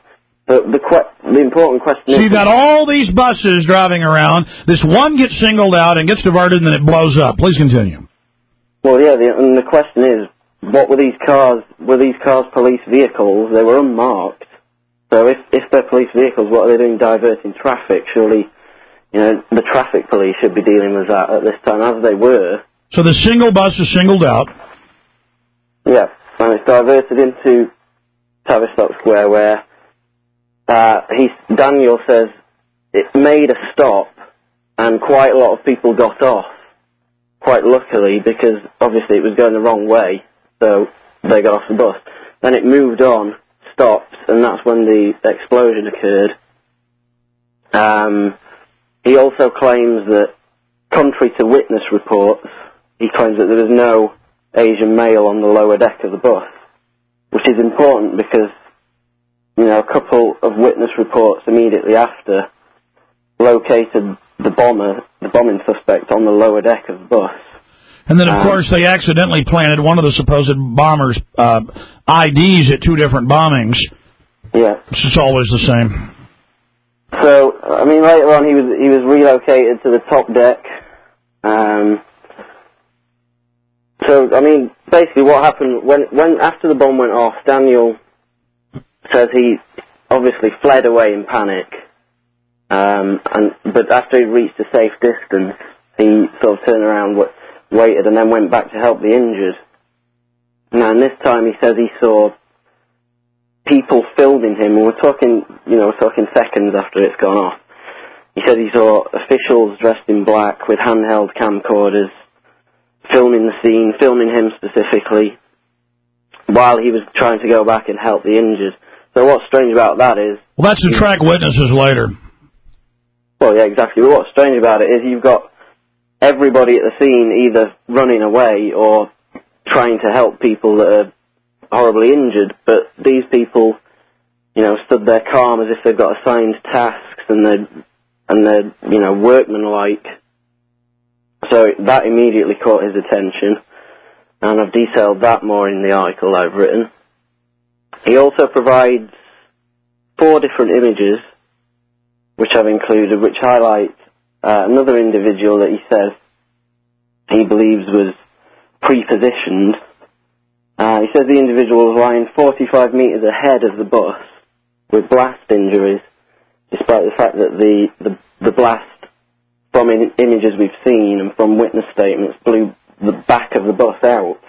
[SPEAKER 3] the the, que- the important question
[SPEAKER 2] So
[SPEAKER 3] is...
[SPEAKER 2] you've got all these buses driving around. This one gets singled out and gets diverted, and then it blows up. Please continue.
[SPEAKER 3] Well, yeah, the, and the question is, what were these cars? Were these cars police vehicles? They were unmarked. So if, if they're police vehicles, what are they doing diverting traffic? Surely, you know, the traffic police should be dealing with that at this time, as they were.
[SPEAKER 2] So the single bus is singled out.
[SPEAKER 3] Yeah, and it's diverted into Tavistock Square, where uh, he, Daniel says it made a stop, and quite a lot of people got off, quite luckily, because obviously it was going the wrong way, so they got off the bus. Then it moved on, stopped, and that's when the explosion occurred. Um, he also claims that, contrary to witness reports, he claims that there was no Asian male on the lower deck of the bus, which is important because, you know, a couple of witness reports immediately after located the bomber, the bombing suspect, on the lower deck of the bus.
[SPEAKER 2] And then, of
[SPEAKER 3] um,
[SPEAKER 2] course, they accidentally planted one of the supposed bombers' uh, I Ds at two different bombings.
[SPEAKER 3] Yeah.
[SPEAKER 2] It's always the same.
[SPEAKER 3] So, I mean, later on he was he was relocated to the top deck. Um, so, I mean, basically what happened, when, when after the bomb went off, Daniel says he obviously fled away in panic. Um, and but after he reached a safe distance, he sort of turned around, w- waited, and then went back to help the injured. Now, and this time he says he saw people filming him, and we're talking, you know, we're talking seconds after it's gone off. He said he saw officials dressed in black with handheld camcorders filming the scene, filming him specifically, while he was trying to go back and help the injured. So what's strange about that is...
[SPEAKER 2] Well, that's to track witnesses later.
[SPEAKER 3] Well, yeah, exactly. But what's strange about it is you've got everybody at the scene either running away or trying to help people that are horribly injured, but these people, you know, stood there calm as if they've got assigned tasks and they're, and they're, you know, workmanlike. So that immediately caught his attention, and I've detailed that more in the article I've written. He also provides four different images, which I've included, which highlight uh, another individual that he says he believes was pre-positioned. Uh, he says the individual was lying forty-five metres ahead of the bus with blast injuries, despite the fact that the, the, the blast, from in, images we've seen and from witness statements, blew the back of the bus out.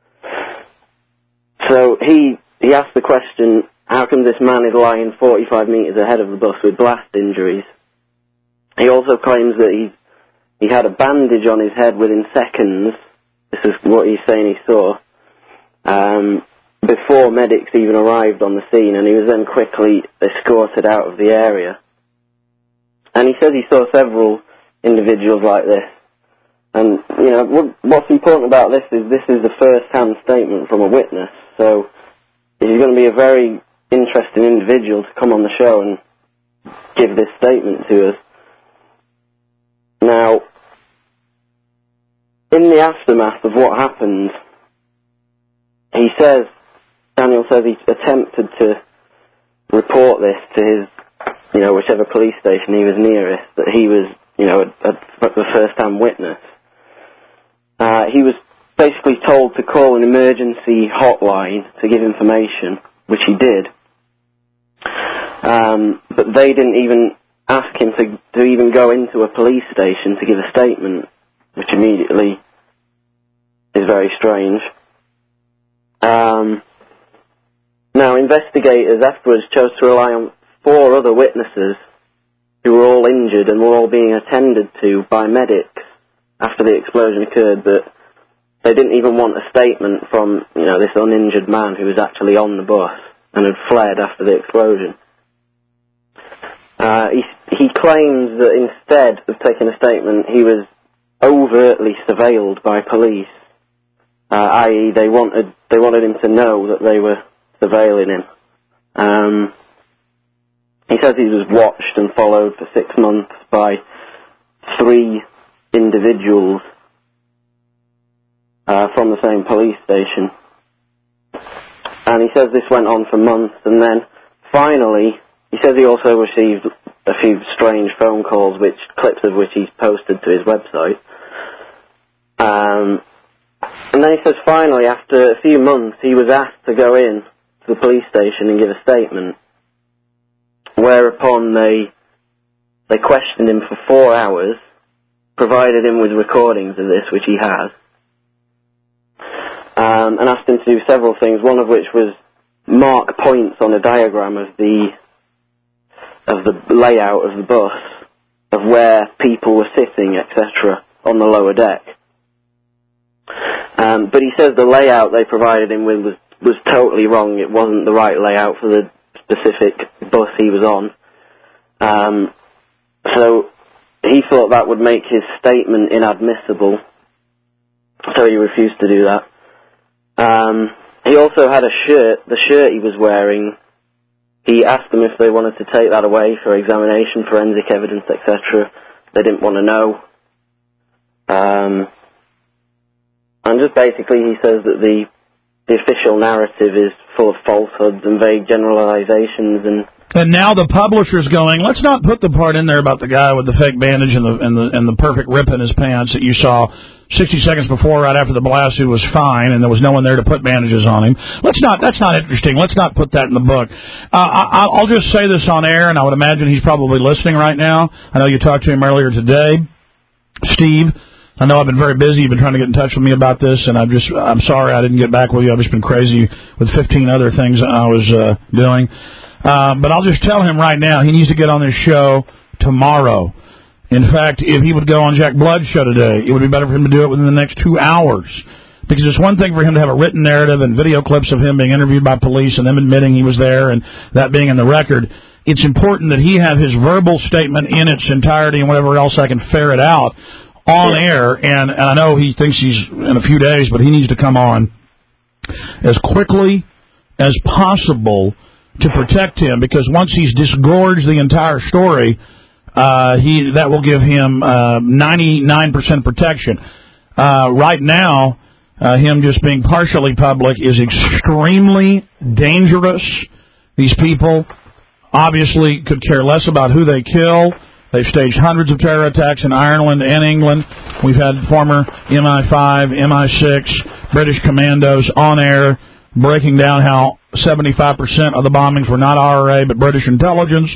[SPEAKER 3] So he he asked the question, how come this man is lying forty-five metres ahead of the bus with blast injuries? He also claims that he he had a bandage on his head within seconds. This is what he's saying he saw. Um, before medics even arrived on the scene, and he was then quickly escorted out of the area. And he says he saw several individuals like this. And, you know, what, what's important about this is this is the first-hand statement from a witness, so he's going to be a very interesting individual to come on the show and give this statement to us. Now, in the aftermath of what happened, he says, Daniel says he attempted to report this to his, you know, whichever police station he was nearest, that he was, you know, a, a, a first-hand witness. Uh, he was basically told to call an emergency hotline to give information, which he did. Um, but they didn't even ask him to, to even go into a police station to give a statement, which immediately is very strange. Um, now, investigators afterwards chose to rely on four other witnesses who were all injured and were all being attended to by medics after the explosion occurred, but they didn't even want a statement from, you know, this uninjured man who was actually on the bus and had fled after the explosion. Uh, he, he claims that instead of taking a statement, he was overtly surveilled by police, uh, that is they wanted, they wanted him to know that they were surveilling him. Um, he says he was watched and followed for six months by three individuals uh, from the same police station. And he says this went on for months, and then finally he he says he also received a few strange phone calls, which clips of which he's posted to his website. Um, and then he says finally, after a few months, he was asked to go in to the police station and give a statement, whereupon they they questioned him for four hours, provided him with recordings of this, which he has, um, and asked him to do several things, one of which was mark points on a diagram of the of the layout of the bus, of where people were sitting, et cetera, on the lower deck. Um, but he says the layout they provided him with was, was totally wrong. It wasn't the right layout for the specific bus he was on. Um, so he thought that would make his statement inadmissible, so he refused to do that. Um, he also had a shirt, the shirt he was wearing, he asked them if they wanted to take that away for examination, forensic evidence, et cetera. They didn't want to know. Um, and just basically he says that the the official narrative is full of falsehoods and vague generalizations, and
[SPEAKER 2] And now the publisher's going, let's not put the part in there about the guy with the fake bandage and the and the and the perfect rip in his pants that you saw sixty seconds before, right after the blast, who was fine, and there was no one there to put bandages on him. Let's not. That's not interesting. Let's not put that in the book. Uh, I, I'll just say this on air, and I would imagine he's probably listening right now. I know you talked to him earlier today, Steve. I know I've been very busy. You've been trying to get in touch with me about this, and I'm just I'm sorry I didn't get back with you. I've just been crazy with fifteen other things I was uh, doing. Uh, but I'll just tell him right now, he needs to get on this show tomorrow. In fact, if he would go on Jack Blood's show today, it would be better for him to do it within the next two hours. Because it's one thing for him to have a written narrative and video clips of him being interviewed by police and them admitting he was there and that being in the record. It's important that he have his verbal statement in its entirety and whatever else I can ferret out on air. And, and I know he thinks he's in a few days, but he needs to come on as quickly as possible to protect him, because once he's disgorged the entire story, uh, he that will give him uh, ninety-nine percent protection. Uh, right now, uh, him just being partially public is extremely dangerous. These people obviously could care less about who they kill. They've staged hundreds of terror attacks in Ireland and England. We've had former M I five, M I six, British commandos on air breaking down how seventy-five percent of the bombings were not R R A but British intelligence.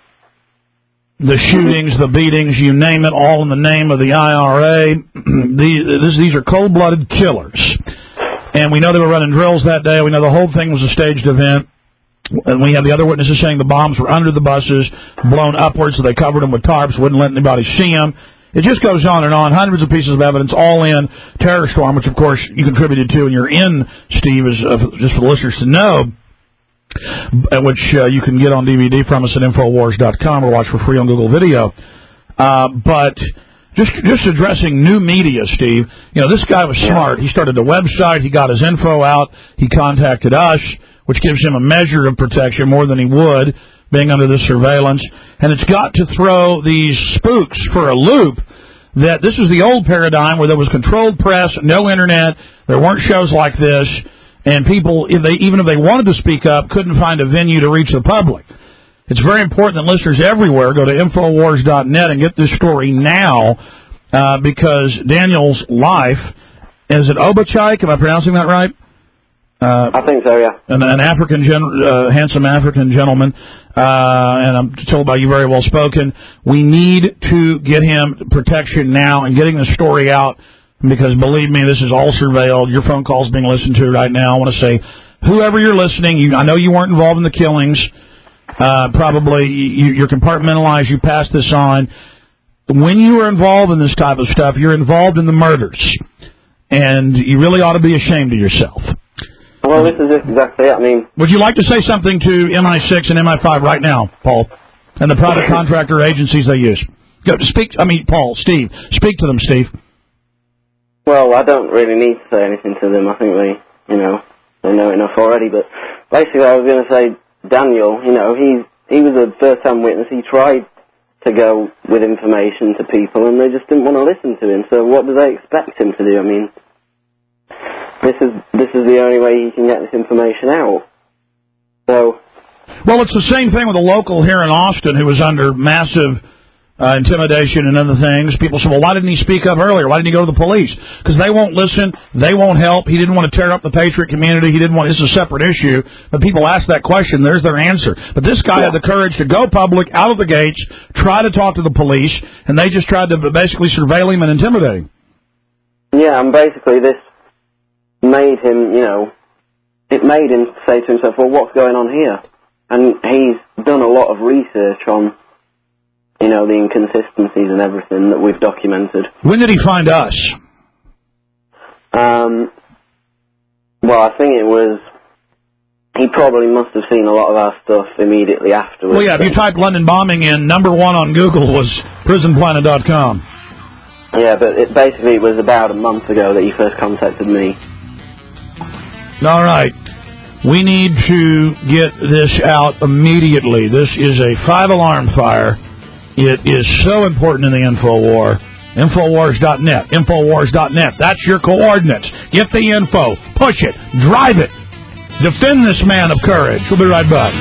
[SPEAKER 2] The shootings, the beatings, you name it, all in the name of the I R A. these, these are cold-blooded killers. And we know they were running drills that day. We know the whole thing was a staged event. And we have the other witnesses saying the bombs were under the buses, blown upwards, so they covered them with tarps, wouldn't let anybody see them. It just goes on and on. Hundreds of pieces of evidence, all in Terror Storm, which, of course, you contributed to, and you're in, Steve, is, uh, just for the listeners to know, which uh, you can get on D V D from us at Infowars dot com or watch for free on Google Video. Uh, but just just addressing new media, Steve, you know, this guy was smart. He started a website. He got his info out. He contacted us, which gives him a measure of protection, more than he would being under this surveillance. And it's got to throw these spooks for a loop that this was the old paradigm where there was controlled press, no internet, there weren't shows like this, and people, if they, even if they wanted to speak up, couldn't find a venue to reach the public. It's very important that listeners everywhere go to Infowars dot net and get this story now, uh, because Daniel's life, is it Obuchike? Am I pronouncing that right? Uh,
[SPEAKER 3] I think so, yeah.
[SPEAKER 2] An, an African, gen- uh, handsome African gentleman, uh, and I'm told by you very well spoken. We need to get him protection now and getting the story out, because believe me, this is all surveilled. Your phone call's being listened to right now. I want to say, whoever you're listening, you, I know you weren't involved in the killings. Uh, probably you, you're compartmentalized. You pass this on. When you are involved in this type of stuff, you're involved in the murders, and you really ought to be ashamed of yourself.
[SPEAKER 3] Well, this is exactly it. I mean,
[SPEAKER 2] would you like to say something to M I six and M I five right now, Paul, and the private contractor agencies they use? Go speak. I mean, Paul, Steve, speak to them, Steve.
[SPEAKER 3] Well, I don't really need to say anything to them. I think they, you know, they know enough already. But basically, I was going to say, Daniel, you know, he he was a first-hand witness. He tried to go with information to people, and they just didn't want to listen to him. So what do they expect him to do? I mean, This is this is the only way he can get this information out. So
[SPEAKER 2] Well, it's the same thing with a local here in Austin who was under massive uh, intimidation and other things. People say, well, why didn't he speak up earlier? Why didn't he go to the police? Because they won't listen. They won't help. He didn't want to tear up the Patriot community. He didn't want, it's a separate issue. But people ask that question. There's their answer. But this guy had the courage to go public, out of the gates, try to talk to the police, and they just tried to basically surveil him and intimidate him.
[SPEAKER 3] Yeah, and basically this made him, you know, it made him say to himself, well, what's going on here? And he's done a lot of research on, you know, the inconsistencies and everything that we've documented.
[SPEAKER 2] When did he find us?
[SPEAKER 3] Um, well, I think it was, he probably must have seen a lot of our stuff immediately afterwards.
[SPEAKER 2] Well, yeah, if you typed London bombing in, number one on Google was prison planet dot com.
[SPEAKER 3] Yeah, but it basically it was about a month ago that he first contacted me.
[SPEAKER 2] All right. We need to get this out immediately. This is a five-alarm fire. It is so important in the InfoWar. Infowars dot net. Infowars dot net. That's your coordinates. Get the info. Push it. Drive it. Defend this man of courage. We'll be right back.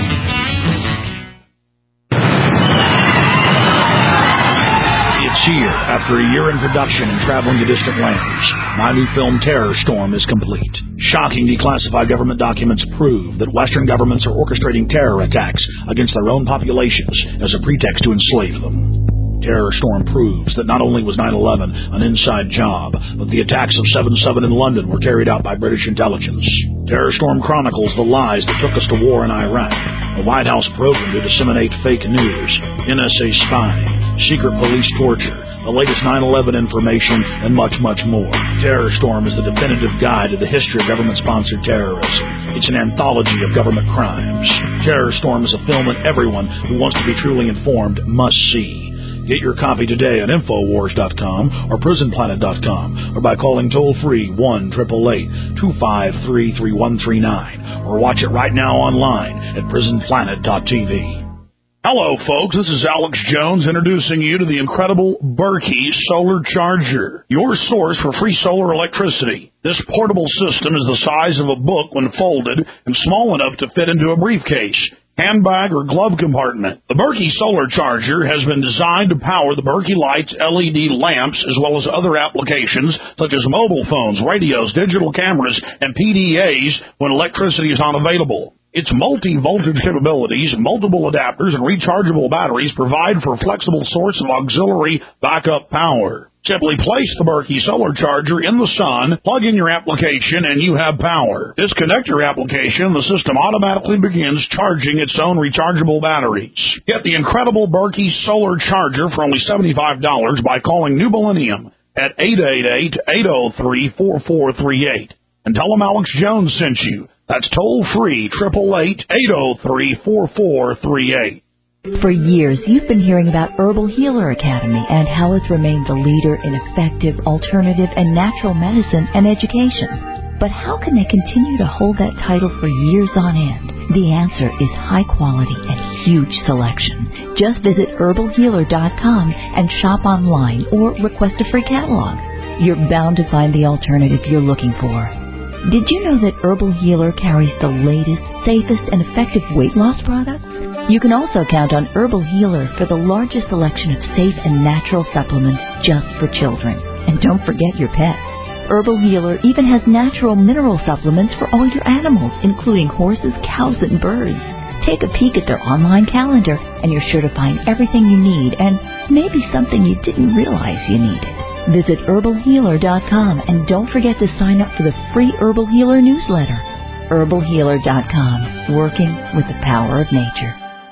[SPEAKER 2] It's here. After a year in production and traveling to distant lands, my new film Terror Storm is complete. Shocking declassified government documents prove that Western governments are orchestrating terror attacks against their own populations as a pretext to enslave them. Terror Storm proves that not only was nine eleven an inside job, but the attacks of seven seven in London were carried out by British intelligence. Terror Storm chronicles the lies that took us to war in Iraq, the White House program to disseminate fake news, N S A spying, secret police torture, the latest nine eleven information, and much, much more. Terror Storm is the definitive guide to the history of government-sponsored terrorism. It's an anthology of government crimes. Terror Storm is a film that everyone who wants to be truly informed must see. Get your copy today at Infowars dot com or Prison Planet dot com or by calling toll-free one eight eight eight, two five three, three one three nine or watch it right now online at Prison Planet dot T V.
[SPEAKER 9] Hello, folks. This is Alex Jones introducing you to the incredible Berkey Solar Charger, your source for free solar electricity. This portable system is the size of a book when folded and small enough to fit into a briefcase, handbag, or glove compartment. The Berkey Solar Charger has been designed to power the Berkey Lights L E D lamps as well as other applications such as mobile phones, radios, digital cameras, and P D As when electricity is not available. Its multi-voltage capabilities, multiple adapters, and rechargeable batteries provide for a flexible source of auxiliary backup power. Simply place the Berkey Solar Charger in the sun, plug in your application, and you have power. Disconnect your application, the system automatically begins charging its own rechargeable batteries. Get the incredible Berkey Solar Charger for only seventy-five dollars by calling New Millennium at eight eight eight, eight oh three, four four three eight. And tell them Alex Jones sent you. That's toll-free, eight eight eight, eight oh three, four four three eight.
[SPEAKER 6] For years, you've been hearing about Herbal Healer Academy and how it's remained the leader in effective, alternative, and natural medicine and education. But how can they continue to hold that title for years on end? The answer is high quality and huge selection. Just visit herbal healer dot com and shop online or request a free catalog. You're bound to find the alternative you're looking for. Did you know that Herbal Healer carries the latest, safest, and effective weight loss products? You can also count on Herbal Healer for the largest selection of safe and natural supplements just for children. And don't forget your pets. Herbal Healer even has natural mineral supplements for all your animals, including horses, cows, and birds. Take a peek at their online calendar, and you're sure to find everything you need and maybe something you didn't realize you needed. Visit herbal healer dot com and don't forget to sign up for the free Herbal Healer newsletter. herbal healer dot com, working with the power of nature.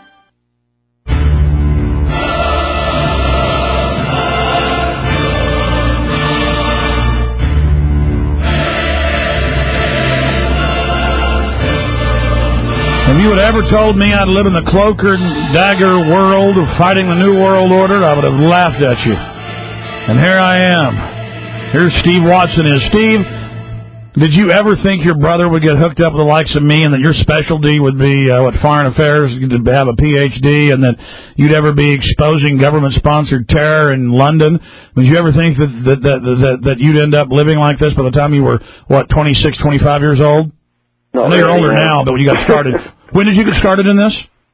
[SPEAKER 2] If you had ever told me I'd live in the cloak and dagger world of fighting the New World Order, I would have laughed at you. And here I am. Here's Steve Watson is. Steve, did you ever think your brother would get hooked up with the likes of me and that your specialty would be, uh, what, foreign affairs, to have a P H D, and that you'd ever be exposing government-sponsored terror in London? Did you ever think that that, that that that you'd end up living like this by the time you were, what, twenty-six, twenty-five years old?
[SPEAKER 3] Not
[SPEAKER 2] I know you're
[SPEAKER 3] really,
[SPEAKER 2] older
[SPEAKER 3] no.
[SPEAKER 2] now, but when you got started. When did you get started in this?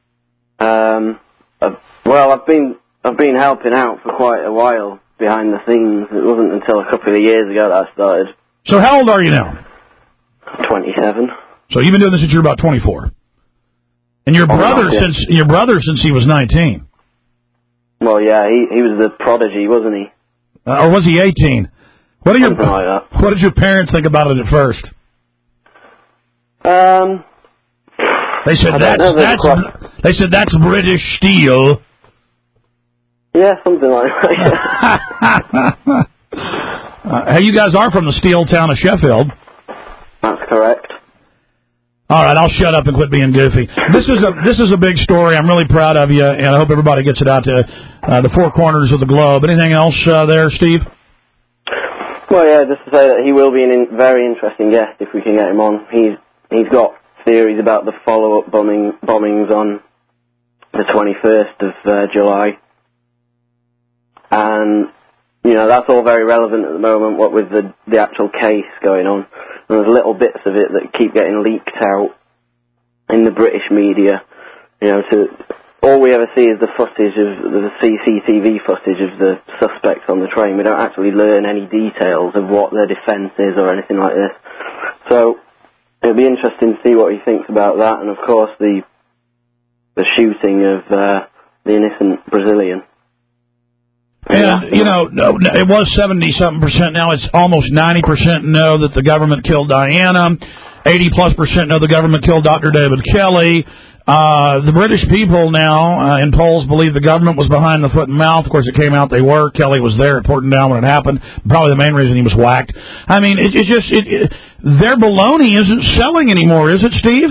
[SPEAKER 3] Um, uh, well, I've been I've been helping out for quite a while behind the scenes. It wasn't until a couple of years ago that I started.
[SPEAKER 2] So how old are you now?
[SPEAKER 3] twenty-seven.
[SPEAKER 2] So you've been doing this since you're about twenty-four. And your brother
[SPEAKER 3] yeah.
[SPEAKER 2] since your brother since he was nineteen.
[SPEAKER 3] Well, yeah, he he was the prodigy, wasn't he?
[SPEAKER 2] Uh, or was he eighteen? What are your
[SPEAKER 3] Something like that.
[SPEAKER 2] What did your parents think about it at first?
[SPEAKER 3] Um,
[SPEAKER 2] they said
[SPEAKER 3] I don't
[SPEAKER 2] that's
[SPEAKER 3] know, there's
[SPEAKER 2] that's
[SPEAKER 3] quite-
[SPEAKER 2] they said that's British steel.
[SPEAKER 3] Yeah, something like that.
[SPEAKER 2] uh, hey, you guys are from the steel town of Sheffield.
[SPEAKER 3] That's correct.
[SPEAKER 2] All right, I'll shut up and quit being goofy. This is a this is a big story. I'm really proud of you, and I hope everybody gets it out to uh, the four corners of the globe. Anything else uh, there, Steve?
[SPEAKER 3] Well, yeah, just to say that he will be a in, very interesting guest if we can get him on. He's he's got theories about the follow-up bombing bombings on the twenty-first of uh, July, and you know that's all very relevant at the moment. What with the the actual case going on, and there's little bits of it that keep getting leaked out in the British media. You know, to all we ever see is the footage of the C C T V footage of the suspects on the train. We don't actually learn any details of what their defence is or anything like this. So it'll be interesting to see what he thinks about that, and of course the the shooting of uh, the innocent Brazilian.
[SPEAKER 2] And, you know, no, it was seventy-something percent. Now it's almost ninety percent know that the government killed Diana. eighty-plus percent know the government killed Doctor David Kelly. Uh, the British people now, uh, in polls, believe the government was behind the foot and mouth. Of course, it came out they were. Kelly was there at Portendown when it happened. Probably the main reason he was whacked. I mean, it, it just, it, it, their baloney isn't selling anymore, is it, Steve?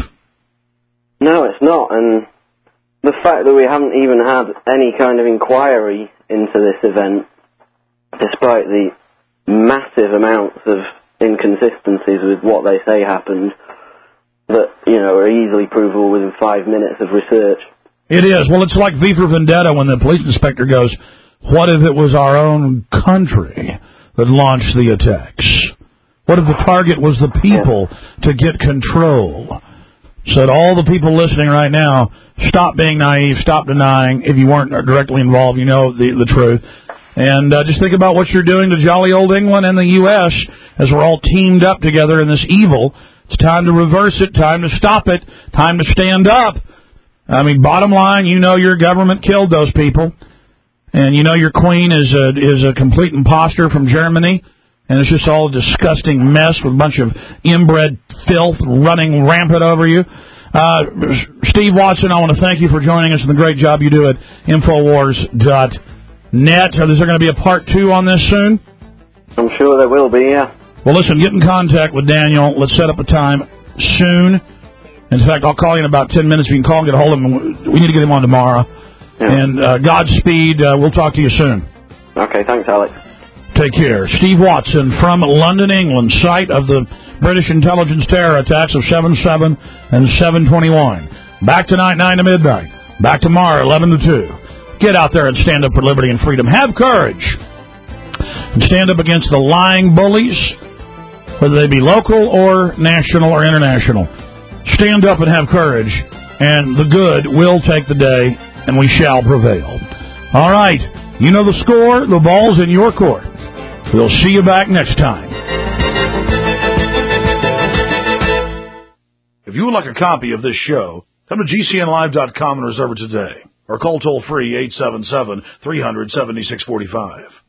[SPEAKER 3] No, it's not. And the fact that we haven't even had any kind of inquiry into this event, despite the massive amounts of inconsistencies with what they say happened, that, you know, are easily provable within five minutes of research.
[SPEAKER 2] It is. Well, it's like V for Vendetta when the police inspector goes, what if it was our own country that launched the attacks? What if the target was the people to get control? So that all the people listening right now, stop being naive, stop denying. If you weren't directly involved, you know the, the truth. And uh, just think about what you're doing to jolly old England and the U S as we're all teamed up together in this evil. It's time to reverse it, time to stop it, time to stand up. I mean, bottom line, you know your government killed those people. And you know your queen is a, is a complete imposter from Germany. And it's just all a disgusting mess with a bunch of inbred filth running rampant over you. Uh, Steve Watson, I want to thank you for joining us and the great job you do at Infowars dot net. Is there going to be a part two on this soon?
[SPEAKER 3] I'm sure there will be, yeah.
[SPEAKER 2] Well, listen, get in contact with Daniel. Let's set up a time soon. In fact, I'll call you in about ten minutes. If you can call and get a hold of him, we need to get him on tomorrow. Yeah. And uh, Godspeed. Uh, we'll talk to you soon.
[SPEAKER 3] Okay, thanks, Alex.
[SPEAKER 2] Take care. Steve Watson from London, England, site of the British intelligence terror attacks of seven seven and seven twenty-one. Back tonight, nine to midnight. Back tomorrow, eleven to two. Get out there and stand up for liberty and freedom. Have courage. And stand up against the lying bullies, whether they be local or national or international. Stand up and have courage, and the good will take the day, and we shall prevail. All right. You know the score. The ball's in your court. We'll see you back next time. If you would like a copy of this show, come to G C N live dot com and reserve it today. Or call toll-free eight seven seven, three hundred, seventy-six forty-five.